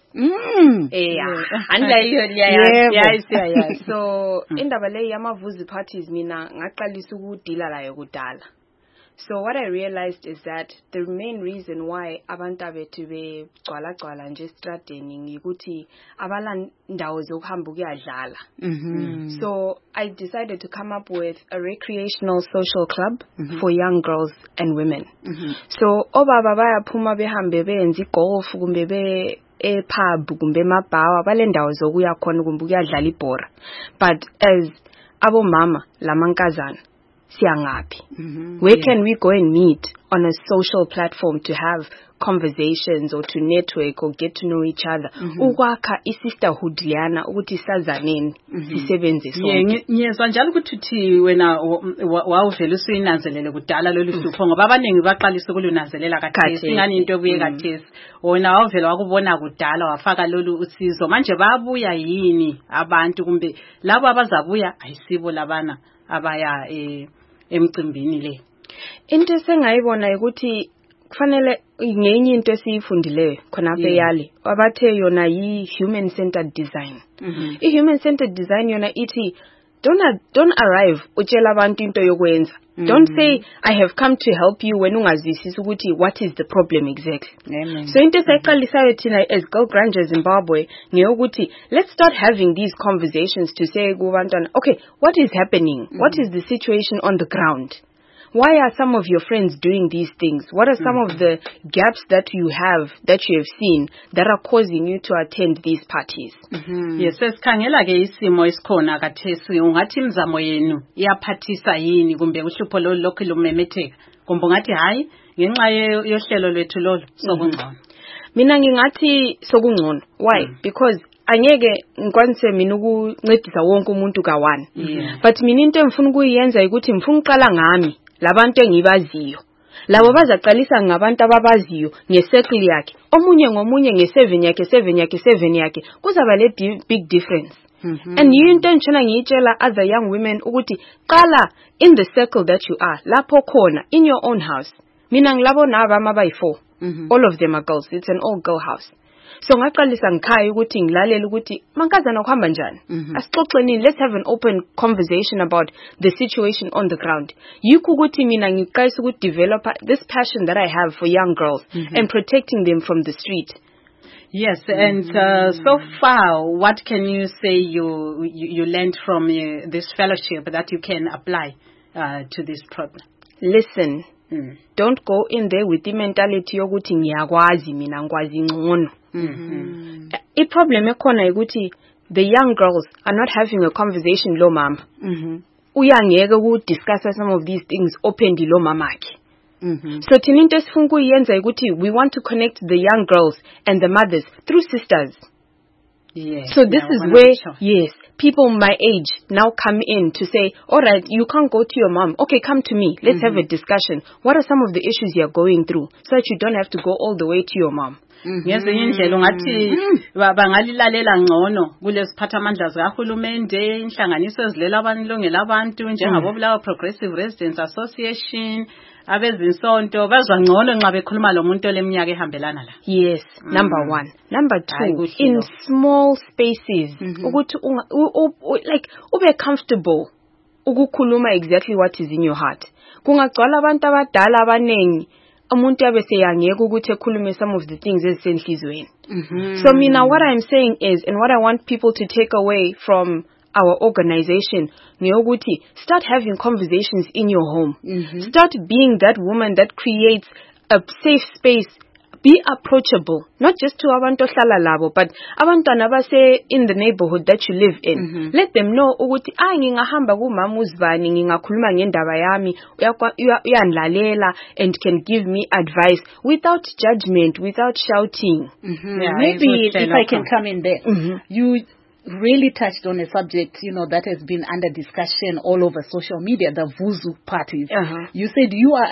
So indaba le yamavuzu parties mina ngaqalisa ukudila layo kudala. So what I realized is that the main reason why abantu abethu begcwala nje estradeni ngikuthi abala ndawo zokuhamba ukuyadlala. So I decided to come up with a recreational social club for young girls and women. So obaba bayaphuma behambe benza igolf kumbe pub kumbe mabawa bale ndawo zokuya khona kumbe ukuyadlala ibhora. But as abomama lamankazana siyangaphi? Where can we go and meet on a social platform to have conversations or to network or get to know each other? Ukwakha isisterhood liyana ukuthi sazaneni sisebenze sonke. Ngiyezwa njalo ukuthi uthi wena wawuvela usuyinanzelele kudala lolu hlupho ngoba abaningi baqalisa ukulunanzelela kathesi ingani into ebuye kathesi. Wena wawuvela wakubona kudala wafaka lolu usizo, manje babuya yini abantu kumbe labo abazabuya ayisibo labana abaya emcimbini le? Into sengayibona ukuthi kufanele ngenye into esiyifundileyo khona apha eYali abathe yona yi human centered design. I human centered design yona ithi don't arrive utshela abantu into yokwenza. Don't say I have come to help you when ungazwisisi ukuthi what is the problem exactly. So into sayiqalisayo thina as Girl Grunge Zimbabwe ngeyokuthi let's start having these conversations to say kubantwana, okay, what is happening? What is the situation on the ground? why are some of your friends doing these things? What are some of the gaps that you have seen that are causing you to attend these parties? Yes, sesikhangela ke isimo esikhona kathesi ungathi imizamo yenu iyaphathisa yini kumbe uhlupho lokho lumemetheka kumbe ungathi hayi ngenxa yohlelo lwethu lolu sokungcono. Mina ngingathi sokungcono. Why? Because angeke ngikwanise mina ukuncedisa wonke umuntu ka1. But mina into engifuna ukuyenza ukuthi ngifuna uqala ngami labantu engibaziyo. Labo bazaqalisa ngabantu ababaziyo ngeseccle yakhe. Omunye ngomunye nge7 yakhe kuzaba le big difference. And into engitshela ngiyitshela other young women ukuthi qala in the circle that you are lapho khona in your own house. Mina ngilabona abama abayi4. All of them are girls. It's an all girl house. So ngaqalisa ngikhaya ukuthi ngilalela ukuthi mankazana kuhamba njani. Asixoxeni, let's have an open conversation about the situation on the ground. Yikho ukuthi mina ngiqalisa ukuthi develop this passion that I have for young girls and protecting them from the street. Yes, and so far, what can you say you learned from this fellowship that you can apply to this problem? Listen, don't go in there with the mentality yokuthi ngiyakwazi mina ngikwazi ngcono. I problem ekhona ukuthi the young girls are not having a conversation lo mama. Uyangeke ukudiscuss some of these things openly lo mamakhe. So thina into esifuna ukuyenza ukuthi we want to connect the young girls and the mothers through sisters. Yes. So this is where, people my age now come in to say, all right, you can't go to your mom. Okay, come to me. Let's have a discussion. What are some of the issues you're going through so that you don't have to go all the way to your mom? Ngezinye indlela ungathi bangalilalela ngcono kulesiphathamandla zikahulumende inhlanganiso ezilela abanilungela abantu njengabo Bulawayo Progressive Residents Association abezinsonto bazwa ngcono nxa bekhuluma lomuntu oleminyaka ehambelana la. Yes, number 1. Number 2, in small spaces ukuthi like ube comfortable ukukhuluma exactly what is in your heart. Kungagcwala abantu abadala abanengi umuntu yabe seyangeka ukuthi ekhulume some of the things ezisenhlizweni. So mina what I'm saying is, and what I want people to take away from our organization, ngiyokuthi start having conversations in your home. Start being that woman that creates a safe space. Be approachable, not just to abantu ohlala labo, but abantwana base in the neighborhood that you live in. Let them know ukuthi ngingahamba kumama uzibani ngingakhuluma ngendaba yami uyanlalela and can give me advice without judgment, without shouting. Maybe if I can come in there. You really touched on a subject, that has been under discussion all over social media, the Vuzu parties. You said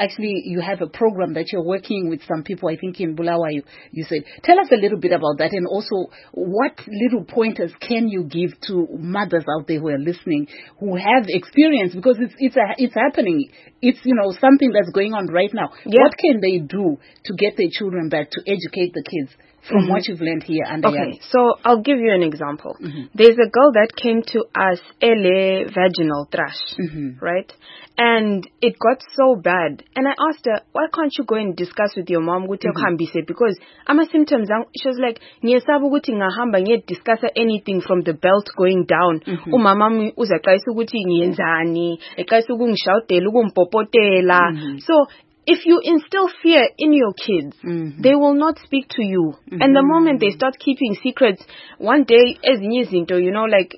you have a program that you're working with some people, I think in Bulawayo. You said, tell us a little bit about that, and also what little pointers can you give to mothers out there who are listening, who have experience, because it's happening. It's, something that's going on right now. What can they do to get their children back, to educate the kids? From what you've learned here under Okay, so I'll give you an example. There's a girl that came to us, ele vaginal thrush, right? And it got so bad. And I asked her, why can't you go and discuss with your mom? Because ama symptoms, she was like, ngiyesabu ukuthi ngahamba discuss anything from the belt going down. Umama uzaqalisa ukuthi ngiyenzani, eqalisa ukungishawudela, ukumpopotela. So if you instill fear in your kids, they will not speak to you. And the moment they start keeping secrets, one day, like,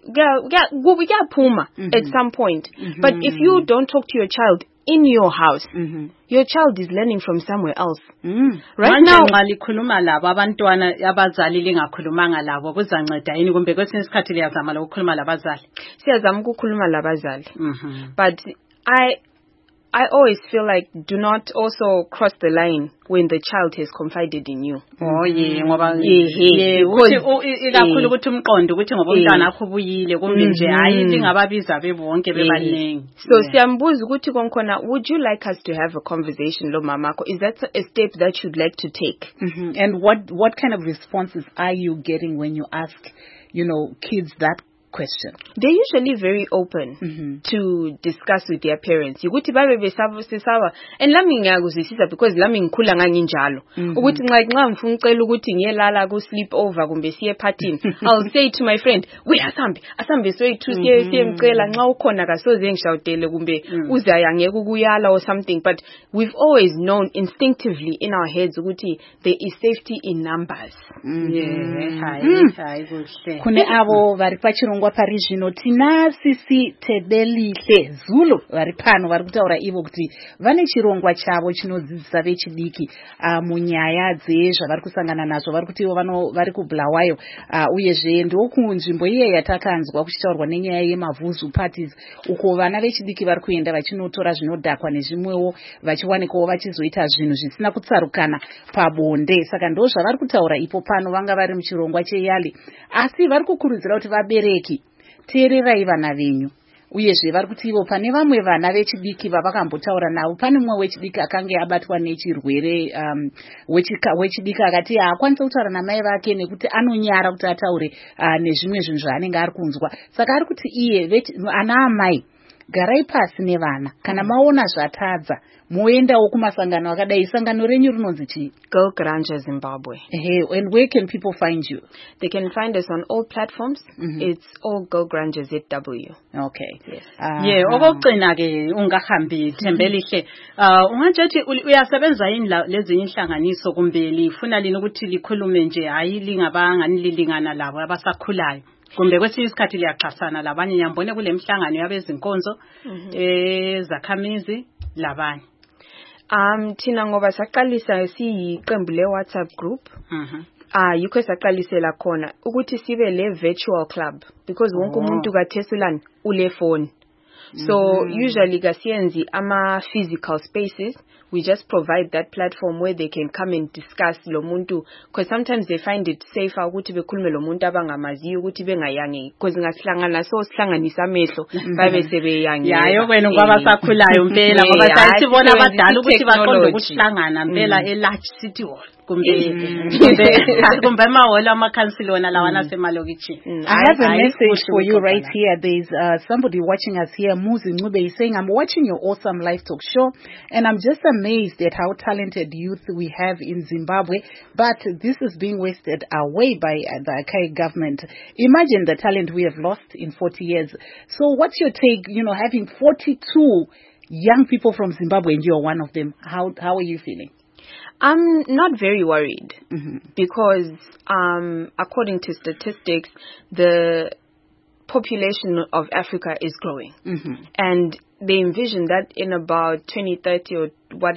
puma at some point. But if you don't talk to your child in your house, your child is learning from somewhere else. Right now, likhuluma labo abantwana abazali lingakhulumanga labo kuzanceda yini kumbe kwesinye isikhathi liyazama ukukhuluma labazali? Siyazama ukukhuluma labazali. But I always feel like do not also cross the line when the child has confided in you. Ngoba ikakhulu ukuthi umqondo ukuthi ngoba umntwana akho ubuyile kumbe nje hayi lingababiza bebonke bebaningi. So siyambuza ukuthi konkhona, would you like us to have a conversation lo mamako? Is that a step that you'd like to take? And what kind of responses are you getting when you ask, kids that question? They're usually very open to discuss with their parents. Ukuthi babe besawa and lami ngiyakuzwisisa because lami ngikhula nganginjalo. Ukuthi nxa ngifuna ucela ukuthi ngiyelala ku sleep over kumbe siye party, I'll say to my friend, "We asambe soyithu siyemcela nxa ukhona kasoze ngishawutele kumbe uzaya ngeke ukuyala or something." But we've always known instinctively in our heads ukuthi there is safety in numbers. Hayi kuhle. Kune avo vari pachirongwa pari zvino tina Sisi Tebelihle Zulu vari pano vari kutaura ivo kuti vane chirongwa chavo chinodzidzisa vechidiki munyaya dzezvavari kusangana nazvo. Vari kuti ivo vari kuBulawayo uyezve ndokunzvimbo iye yatakanzwa kuchitaurwa nenyaya yemavhuzu parties uko vana vechidiki vari kuenda vachinotora zvinodhakwa nezvimwewo vachiwanikawo vachizoita zvinhu zvisina kutsarukana pabonde. Saka ndo zvavari kutaura ipo pano vanga vari muchirongwa cheYali, asi vari kukurudzira kuti vabereki teererai vana venyu. Uyezve vari kuti ivo pane vamwe vana vechidiki vavakambotaura navo, pane mumwe wechidiki akanga abatwa nechirwere wechidiki akati haakwanisa kutaura namai vake nekuti anonyara kuti ataure nezvimwe zvinhu zvaanenge ari kunzwa. Saka ari kuti iye ana amai garai pasi nevana, kana maona zvatadza moendawo kumasangano akadai. Sangano renyu rinonzi chii? Girl Granja Zimbabwe. And where can people find you? They can find us on all platforms. It's all Girl Granja ZW. Okay. Yes. Okugcina ke ungahambi Thembelihle, ungathi uyasebenza yini lezi inhlanganiso kumbe lifuna lini ukuthi likhulume nje hayi lingabanga nililingana labo abasakhulayo? Kumbe kwesinye isikhathi liyaxhasana labanye? Nyambone kule mhlangano yabezinkonzo zakhamizi labanye. Thina ngoba saqalisa siyiqembu le WhatsApp group. Yikho saqalisela khona ukuthi sibe le virtual club because wonke umuntu kaThesulani ule phone. So usually kasiyenzi ama physical spaces. We just provide that platform where they can come and discuss lo muntu, because sometimes they find it safer ukuthi bekhulume lo muntu abangamaziyo ukuthi bengayangi, because ngasihlangana sihlanganisa amehlo babe sebeyangi. Yayo kwena kwabasakhulayo mpela ngoba sayisibona abadala ukuthi baqonde ukuhlangana mpela eLarge City Hall kumbe amahholo amakhansili wona lawana semalokitshini. I have a message for you right here. There's somebody watching us here, Muzi Ncube, is saying, I'm watching your awesome live talk show and I'm just amazed at how talented youth we have in Zimbabwe, but this is being wasted away by the Akai government. Imagine the talent we have lost in 40 years. So what's your take, having 42 young people from Zimbabwe and you're one of them? How are you feeling? I'm not very worried because according to statistics, the population of Africa is growing. And they envision that in about 2030 or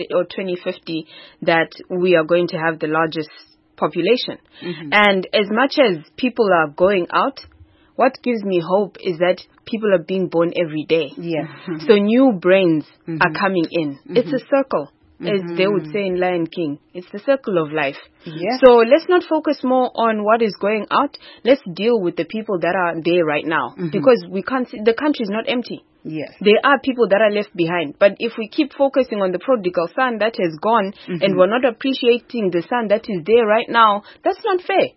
2050 that we are going to have the largest population. And as much as people are going out, what gives me hope is that people are being born every day. So new brains are coming in. It's a circle. As they would say in Lion King, it's the circle of life. So let's not focus more on what is going out. Let's deal with the people that are there right now, because we can't see, the country is not empty. There are people that are left behind. But if we keep focusing on the prodigal son that has gone and we're not appreciating the son that is there right now, that's not fair.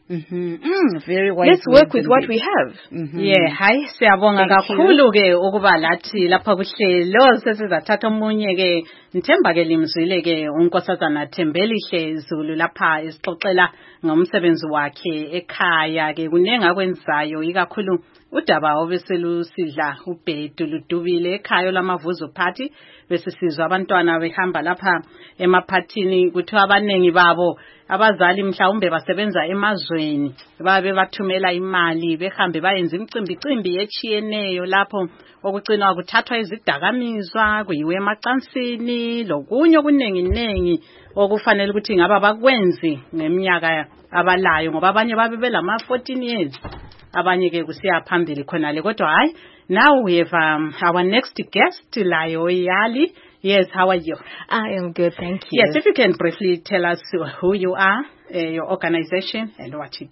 Very wise. Let's work with what we have. Hayi siyabonga kakhulu ke ukuba lathi lapha kuhlelo sesizathatha omunye ke ngithemba ke limzwile ke unkosazana Thembelihle Zulu lapha isixoxela ngomsebenzi wakhe ekhaya ke kunengi akwenzayo ikakhulu udaba obeselusidla ubhedu ludubile ekhaya lamavuzo party bese sizwa abantwana behamba lapha emaphathini kuthiwa abanengi babo abazali mhlawumbe basebenza emazweni babe bathumela imali behambe bayenza imicimbi echiyeneyo lapho okucinwa kuthathwa izidakamizwa kuyiwe emacansini lokunye kunengi okufanele ukuthi ngaba bakwenzi ngeminyaka abalayo ngoba abanye babe belama 14 years abanye ke kusiya phambili khonale kodwa hayi. Now we have our next guest Layo Yali. Yes, how are you? I am good, thank you. Yes, if you can briefly tell us who you are, your organization and what you do.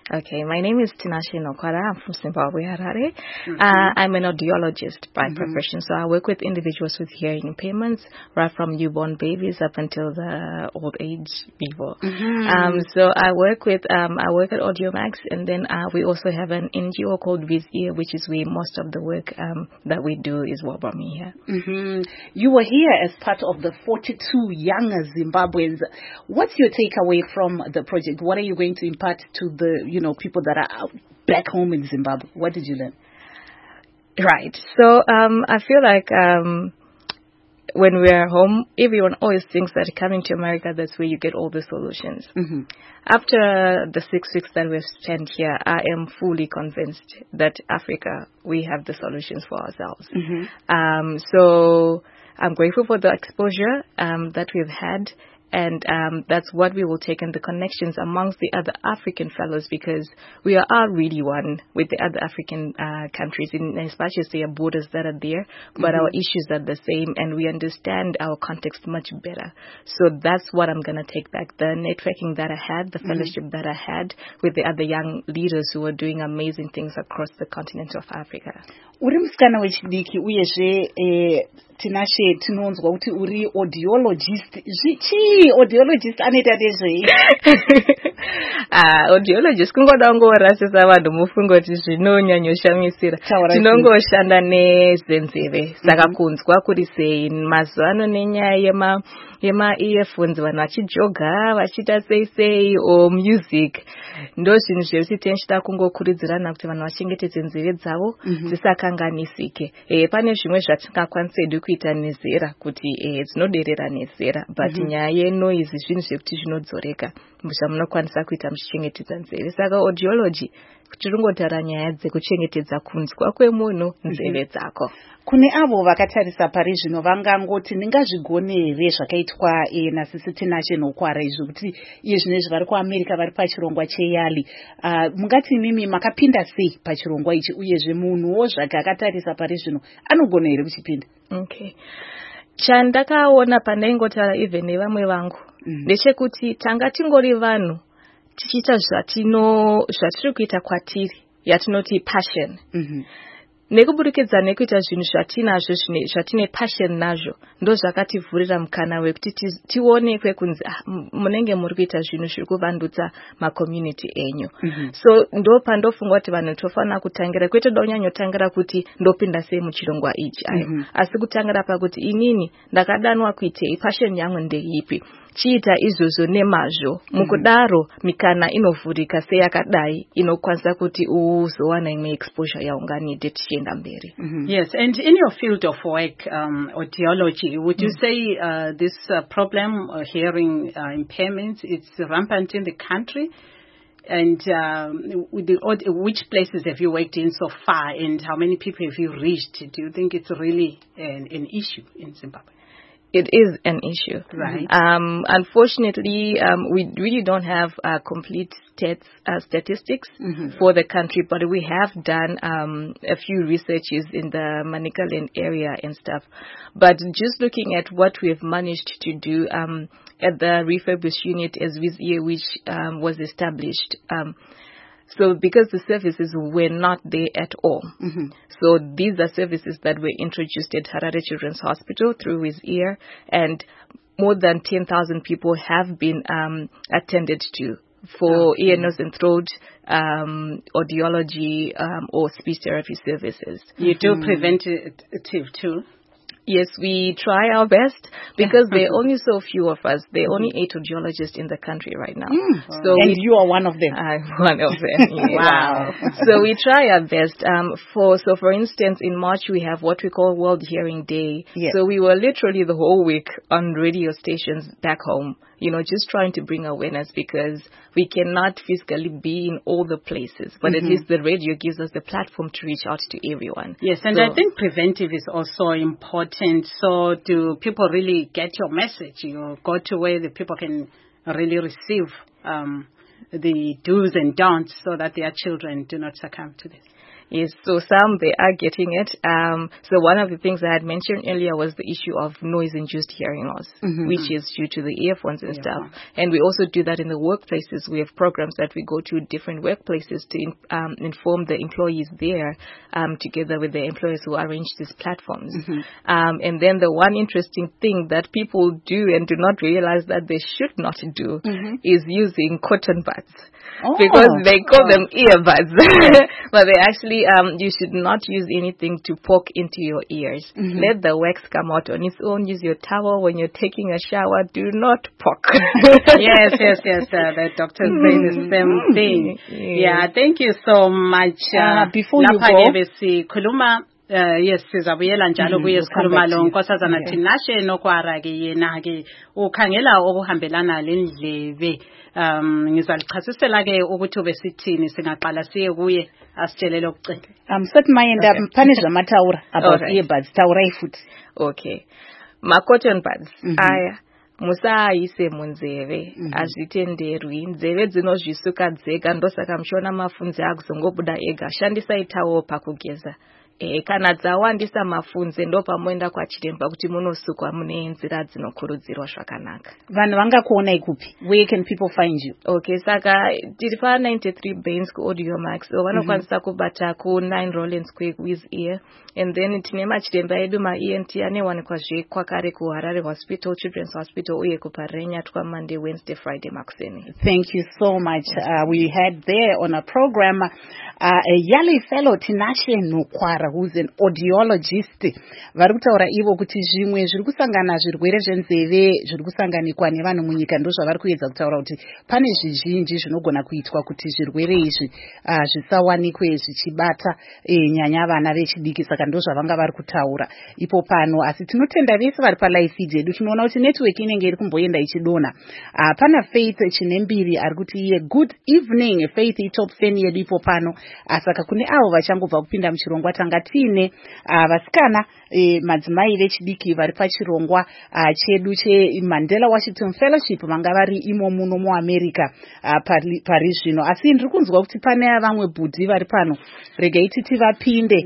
Okay, my name is Tinashe Nokwara. I'm from Zimbabwe, Harare. I'm an audiologist by profession, so I work with individuals with hearing impairments, right from newborn babies up until the old age people. So I work at AudioMax, and then we also have an NGO called VizEar, which is where most of the work that we do is what brought me here. You were here as part of the 42 young Zimbabweans. What's your takeaway from the project? What are you going to impart to the people that are out back home in Zimbabwe? What did you learn? Right. So I feel like when we're home, everyone always thinks that coming to America, that's where you get all the solutions. After the 6 weeks that we've spent here, I am fully convinced that Africa, we have the solutions for ourselves. So I'm grateful for the exposure that we've had. And that's what we will take in the connections amongst the other African fellows, because we are really one with the other African countries, as much as there are borders that are there, but our issues are the same and we understand our context much better. So that's what I'm going to take back, the networking that I had, the fellowship that I had with the other young leaders who are doing amazing things across the continent of Africa. Uri musikana wechidiki uyezve Tinashe tinonzwa kuti uri audiologist. Chii audiologist anoita nezvei? Audiologist kungoda kungorasisa vanhu mufungo kuti zvinonyanyoshamisira. Tinongoshanda nezenzeve. Saka kunzwa kuri sei mazuva ano nenyaya yema-earphones vanhu vachijoga vachiita sei o music. Ndo zvinhu zvekuti tinchida kungokurudzirana kuti vanhu vachengetedze nzeve dzavo dzisakanganisike. Pane zvimwe zvatingakwanisa kuita nezera kuti dzinoderera nezera, but nyaya yenoise zvinhu zvekuti zvinodzoreka zvamunokwanisa kuita muchichengetedza nzeve. Saka audiology tiringotara nyaya dzekuchengetedza kunzwa kwemunhu nzeve dzako. Kune avo vakatarisa pari zvino vangangoti ndingazvigone here zvakaitwa naSisi Tinashe Nokwara izvo kuti iye zvinezvi vari kuAmerica vari pachirongwa cheYali. Mungati mimi makapinda sei pachirongwa ichi uyezve munhuwo zvake akatarisa pari zvino anogona here kuchipinda? Okay. Chandakaona pandaingotara even nevamwe vangu ndechekuti tanga tingori vanhu tichiita zvatiri kuita kwatiri yatinoti passion. Nekuburikidza nekuita zvinhu zvatinazvo zvatine passion nazvo ndo zvakativhurira mukana wekuti tionekwe kunzi munenge muri kuita zvinhu zviri kuvandutsa macommunity enyu. So ndo pandofunga kuti vanhu tofanira kutangira, kwete donyanyotangira kuti ndopinda sei muchirongwa ichi asi kutangira pakuti inini ndakadanwa kuitei, passion yangu ndeipi, chiita izvozvo nemazvo. Mukudaro mikana inovhurika seyakadai inokwanisa kuti uzowana imwe exposure yaunganide tichienda mberi. Yes, and in your field of work, audiology, would you say this problem hearing impairments is rampant in the country? And which places have you worked in so far, and how many people have you reached? Do you think it's really an issue in Zimbabwe? It is an issue. Right. Unfortunately, we really don't have complete statistics for the country, but we have done a few researches in the Manicaland area and stuff. But just looking at what we've managed to do at the refurbished unit as VizEar, which was established, so because the services were not there at all. So these are services that were introduced at Harare Children's Hospital through VizEar, and more than 10,000 people have been attended to for ear, nose and throat, audiology or speech therapy services. You do preventative too? Yes, we try our best because there are only so few of us. There are only 8 audiologists in the country right now. So and you are one of them. I'm one of them. Yeah. Wow. So we try our best. For instance, in March we have what we call World Hearing Day. Yeah. So we were literally the whole week on radio stations back home, just trying to bring awareness because we cannot physically be in all the places, but at least the radio gives us the platform to reach out to everyone. Yes, and I think preventive is also important. So do people really get your message? You go to where the people can really receive the do's and don'ts so that their children do not succumb to this. Yes, so some they are getting it. So one of the things I had mentioned earlier was the issue of noise-induced hearing loss, which is due to the earphones and stuff. And we also do that in the workplaces. We have programs that we go to different workplaces to inform the employees there, together with the employers who arrange these platforms. And then the one interesting thing that people do and do not realize that they should not do is using cotton buds. Because they call them earbuds. But they actually, you should not use anything to poke into your ears. Let the wax come out on its own. Use your towel when you're taking a shower. Do not poke. Yes. The doctors say the same thing. Yeah, thank you so much. Before you go, yes sizabuyela njalo kuye sikhuluma lo nkosazana Tinashe Nokwara ke yena ke ukhangela okuhambelana lendlebe ngizalichasisela ke ukuthi ubesithini singaqala siye kuye asitshelele okucela setmayenda mphanisha mataura about earbuds taura ifuthi. Okay, ma cotton buds aya musayise munzeve azvitenderwi nzeve dzinozvisukadzeka ndosaka mshona mafunzi akuzongobuda ega shandisa itawo pakugeza. Kana dzawandisa mafunze ndo pamoenda kwachiremba kuti munosukwa mune nzira dzinokurudzirwa zvakanaka. Vanhu vangakuona ikupi? Where can people find you? Okay, saka tiri pa 93 Baines ku Audiomax. So vanokwanisa kubata ku 9 Rollins Square with ear. And then tine machiremba edu ma ENT anewanikwa zve kwakare ku Harare Hospital, Children's Hospital uye ku Parenya twa Monday, Wednesday, Friday makuseni. Thank you so much. We had there on a program a Yali fellow Tinashe Nokwara, who's an audiologist. Vari kutaura ivo kuti zvimwe zviri kusangana zvirwere zvenzeve zviri kusanganikwa nevanhu munyika ndo zvavari kuedza kutaura kuti pane zvizhinji zvinogona kuitwa kuti zvirwere izvi zvisawanikwe zvichibata nyanya vana vechidiki, saka ndo zvavanga vari kutaura ipo pano. Asi tinotenda vese vari palive feed yedu tinoona kuti network inenge iri kumboenda ichidona. Pana Faith Chinembiri ari kuti iye good evening Faith itop fan yedu ipo pano. Saka kune avo vachangobva kupinda muchirongwa tanga tiine vasikana madzimai vechidiki vari pachirongwa chedu cheMandela Washington Fellowship vanga vari imo muno muAmerica pari zvino. Asi ndiri kunzwa kuti pane vamwe bhudhi vari pano, regai titi vapinde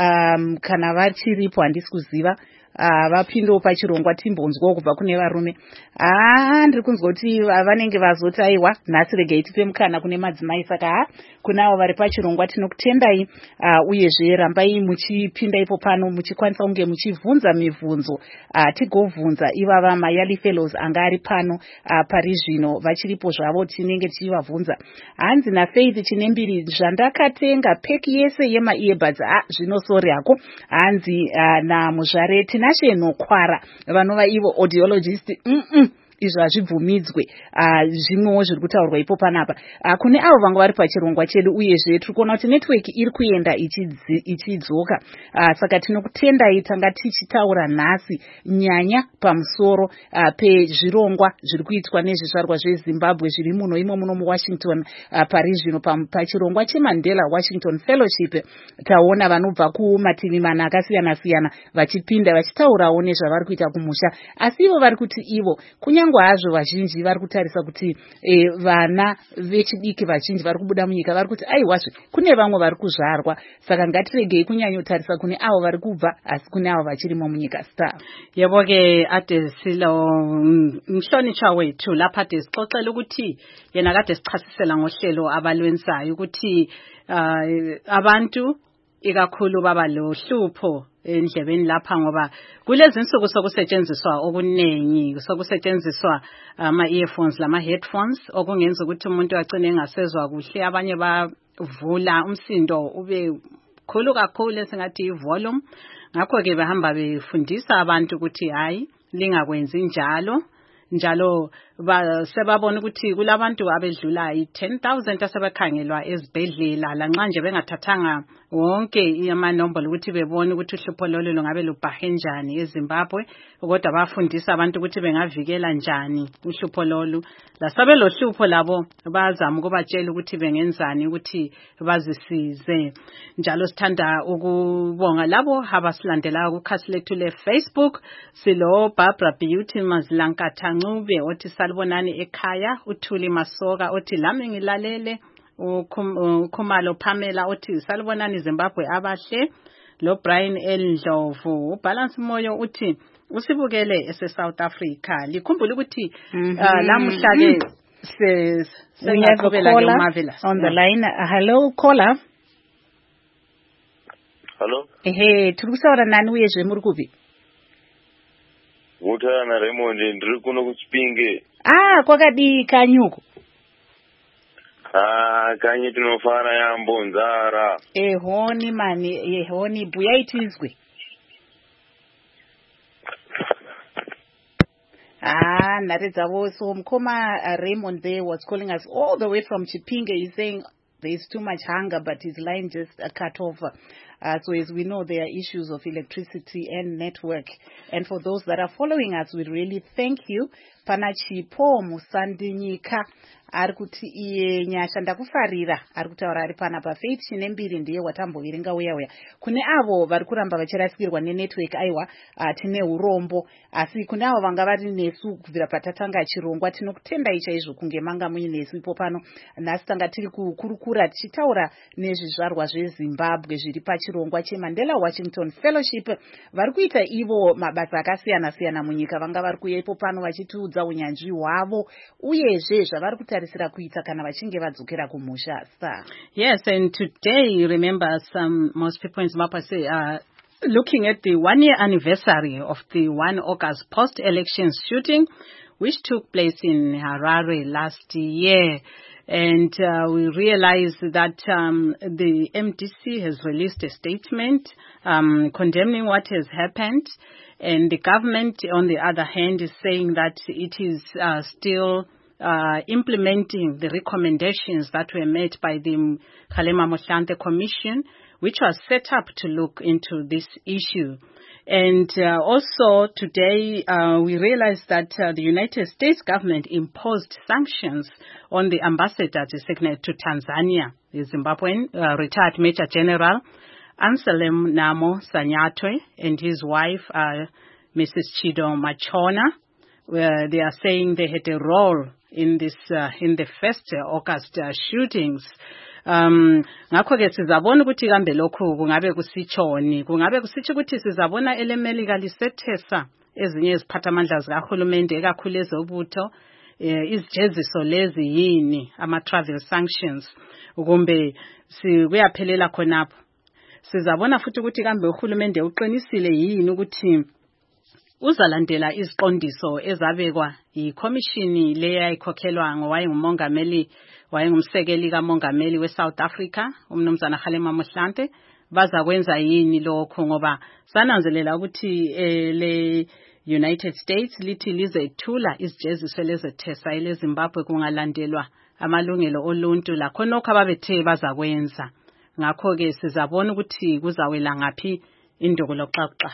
kana vachiripo handisi kuziva. Vapindewo pachirongwa timbonzwawo kubva kune varume. Ndiri kunzwa kuti vanenge vazoti aiwa nhasi regai tipe mukana kune madzimai. Saka kunavo vari pachirongwa tinokutendai, uyezve rambai muchipinda ipo pano muchikwanisa kunge muchivhunza mibvunzo tigovhunza ivava maYali fellows anga ari pano pari zvino vachiripo zvavo tinenge tichivabvunza. Hanzi naFaith Chinembiri zvandakatenga peki yese yema earbuds zvino sori hako. Hanzi namuzvare Tinashe Nokwara vanova ivo audiologist izvo hazvibvumidzwe zvimwewo zviri kutaurwa ipo panapa. Kune avo vanga vari pachirongwa chedu, uyezve tiri kuona kuti network iri kuenda ichidzoka. Saka tinokutendai tanga tichitaura nhasi nyanya pamusoro pezvirongwa zviri kuitwa nezvizvarwa zveZimbabwe zviri muno imo muno muWashington pari zvino pachirongwa cheMandela Washington Fellowship. Taona vanobva kumativi mana akasiyana siyana vachipinda vachitaurawo nezvavari kuita kumusha. Asi ivo vari kuti ivo kunyange hazvo vazhinji vari kutarisa kuti vana vechidiki vazhinji vari kubuda munyika vari kuti aiwazve kune vamwe vari kuzvarwa. Saka ngatiregei kunyanyotarisa kune avo vari kubva asi kune avo vachirimo munyika. Star yebo ke ade silo mhlonishwa wethu lapha ade sixoxela ukuthi yena kade sichasisela ngohlelo abalwenzayo ukuthi abantu ikakhulu baba lo hlupho endlebeni lapha ngoba kulezi insuku sokusetshenziswa okuningi, sokusetshenziswa ama earphones lama headphones okungenza ukuthi umuntu agcine engasezwa kuhle. Abanye bavula umsindo ube khulu kakhulu esingathi volume. Ngakho ke bahamba befundisa abantu ukuthi hayi lingakwenzi njalo sebabona ukuthi kulabantu abedlula i10,000 asebekhangelwa ezibhedlela lanxa nje bengathathanga wonke amanombolo ukuthi bebone ukuthi uhlupho lolo lungabe lubhahe njani eZimbabwe, kodwa bafundisa abantu ukuthi bengavikela njani uhlupho lolu. Lasabe lo hlupho labo bazama ukubatshela ukuthi bengenzani ukuthi bazisize. Njalo sithanda ukubonga labo abasilandela kukhasi lethu leFacebook. Silo Barbara Beauty Mazlankatha Ncube othi salibonani ekhaya, uThuli Masoka othi lami ngilalele, uKhumalo Pamela uthi salibonani Zimbabwe abahle lo Brian Eldlovu uBalance Moyo uthi usibukele ese South Africa likhumbula ukuthi lamuhla ke we have a caller on the line. Hello caller. Hello. Turi kusaura nani uyezve muri kupi? Mutana Raymond ndiri kuno kuChipinge. Kwakadii kanyuko? Kanye tinofara yambo nzara. Honi mani, honi buyai tizwe. Naredza so Mkoma Raymond there was calling us all the way from Chipinge. He's saying there's too much hunger, but his line just cut off. So as we know, there are issues of electricity and network. And for those that are following us, we really thank you. Panachipo Musandinyika arikuti iye nyasha ndakufarira arikutaura ari pana paFaith Chinembiri ndiye watamboverenga uya kune avo vari kuramba vachirasikirwa nenetwork aiwa tine urombo asi kune avo vanga vari nesu kubvira patatanga chirongwa tinokutendai chaizvo kunge manga muinesu ipo pano nhasi tanga tiri kukurukura tichitaura nezvizvarwa zveZimbabwe zviri pachirongwa cheMandela Washington Fellowship vari kuita ivo mabasa akasiyana siyana munyika vanga vari kuya ipo pano vachitiudza unyanzvi hwavo uyezve zvavari kutarisira kuita kana vachinge vadzokera kumusha. Yes, and today, remember, most people in Zimbabwe say looking at the 1-year anniversary of the 1 August post-election shooting which took place in Harare last year. And we realize that the MDC has released a statement condemning what has happened. And the government, on the other hand, is saying that it is still implementing the recommendations that were made by the Kgalema Motlanthe Commission, which was set up to look into this issue. And also today we realized that the United States government imposed sanctions on the ambassador designated to Tanzania, the Zimbabwean retired Major General Anselm Namo Sanyatwe and his wife, Mrs. Chido Machona. Where they are saying they had a role in this in the first August shootings. Ngakho ke sizabona ukuthi kambe lokhu kungabe kusitshoni kungabe kusitsho ukuthi sizabona elemelika lisethesa ezinye iziphathamandla zikahulumende ekakhulu ezobutho izijeziso lezi yini ama travel sanctions kumbe kuyaphelela khonapho. Sizabona futhi ukuthi kambe uhulumende uqinisile yini ukuthi uzalandela iziqondiso ezabekwa yikhomishini leya ikhokhelwa ngowayengumongameli wayengumsekeli kamongameli weSouth Africa umnumzana Kgalema Motlanthe bazakwenza yini lokho ngoba sananzelela ukuthi le United States lithi lizethula izijeziso lezethesa eleZimbabwe kungalandelwa amalungelo oluntu la khonokho ababethe bazakwenza. Ngakho ke sizabona ukuthi kuzawela ngaphi indokolo xoxa.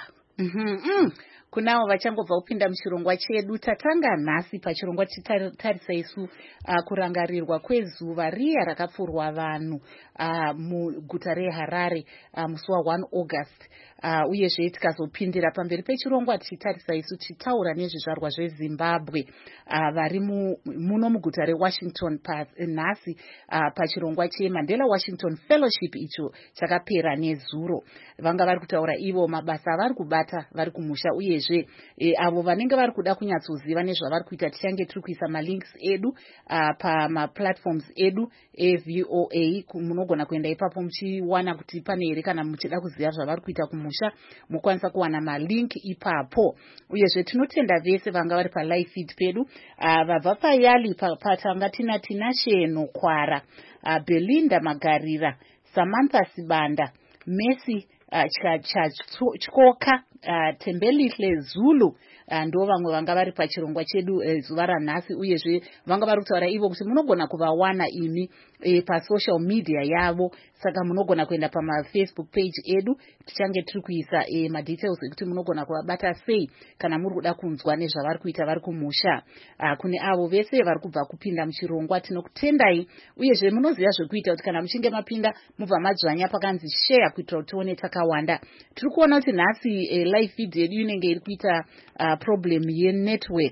Kunawo vachangobva kupinda muchirongwa chedu tatanga nhasi pachirongwa chitarisa isu kurangarirwa kwezuva riya rakapfurwa vanhu muguta reHarare musi wa1 August uyezve tikazopindira pamberi pechirongwa tichitarisa isu tichitaura nezvizvarwa zveZimbabwe vari muno muguta reWashington nhasi pachirongwa cheMandela Washington Fellowship icho chakapera nezuro. Vanga vari kutaura ivo mabasa avari kubata vari kumusha uyezve avo vanenge vari kuda kunyatsoziva nezvavari kuita tichange tiri kuisa malinks edu pamaplatforms edu eVOA munogona kuenda ipapo muchiwana kuti pane here kana muchida kuziva zvavari kuita kumusha mukwanisa kuwana malink ipapo. Uyezve tinotenda vese vanga vari palive feed pedu vabva payali patanga tina Sheno Kwara, Belinda Magarira, Samantha Sibanda, Messi Chikoka, Tembelihle Zulu ndo vamwe vanga vari pachirongwa chedu zuva ranhasi uyezve vanga vari kutaura ivo kuti munogona kuvawana imi pasocial media yavo saka munogona kuenda pamafacebook page edu tichange tiri kuisa madetails ekuti munogona kuvabata sei kana muri kuda kunzwa nezvavari kuita vari kumusha. Kune avo vese vari kubva kupinda muchirongwa tinokutendai uyezve munoziva zvekuita kuti kana muchinge mapinda mubva madzvanya pakanzi share kuitira kuti tione takawanda. Tiri kuona kuti nhasi live feed yedu inenge iri kuita problem yenetwork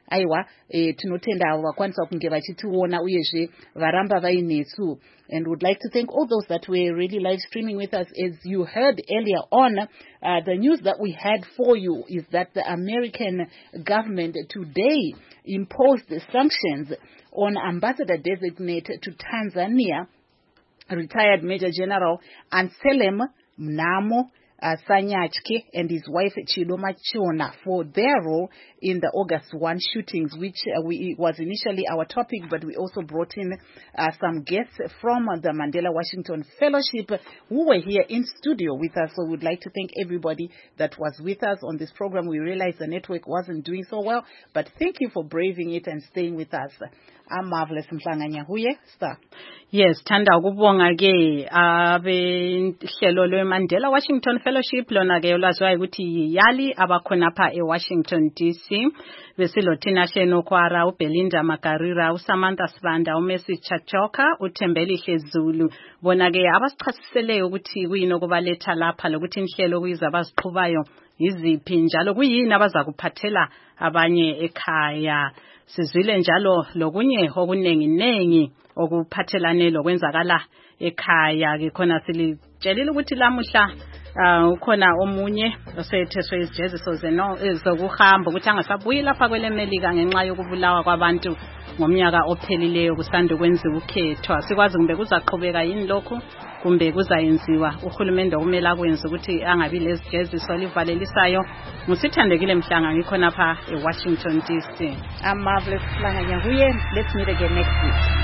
aiwa tinotenda avo vakwanisa kunge vachitiona uyezve varamba vainesu. And would like to thank all those that were really live streaming with us. As you heard earlier on, the news that we had for you is that the American government today imposed sanctions on Ambassador Designate to Tanzania, retired Major General Anselm Mnamo Sanyachke and his wife Chidoma Chona for their role in the August 1 shootings, which was initially our topic, but we also brought in some guests from the Mandela Washington Fellowship who were here in studio with us. So we'd like to thank everybody that was with us on this program. We realized the network wasn't doing so well, but thank you for braving it and staying with us. I'm Marvelous Mhlanganya Huye, Star. Yes, thanda ukubonga ke abehlelo lweMandela Washington Fellowship lona ke olwaziwayo ukuthi yali abakhona pha eWashington DC besilo Tina Shenokwara, uBelinda Magarira, uSamantha Sibanda, uMercy Chachoka, uThembeli Hlezulu. Bona ke abasichasisele ukuthi kuyini okubaletha lapha lokuthi inhlelo kuyiza abaziqhubayo yiziphi njalo kuyini abazakuphathela abanye ekhaya. Sizwile njalo lokunye okunengi okuphathelane lokwenzakala ekhaya ke khona silitshelile ukuthi lamuhla ukhona omunye osetheswe izijeziso zokuhamba ukuthi angasabuyi lapha kwelemelika ngenxa yokubulawa kwabantu ngomnyaka ophelileyo kusanda kwenziwa ukhetho. Asikwazi kumbe kuzaqhubeka yini lokho kumbe kuzayenziwa. Uhulumende okumele akwenze ukuthi angabi lezijeziso livalelisayo. Musithandekile Mhlanga ngikhona pha eWashington DC. I'm Marvelous Mhlanganya Huye. Let's meet again next week.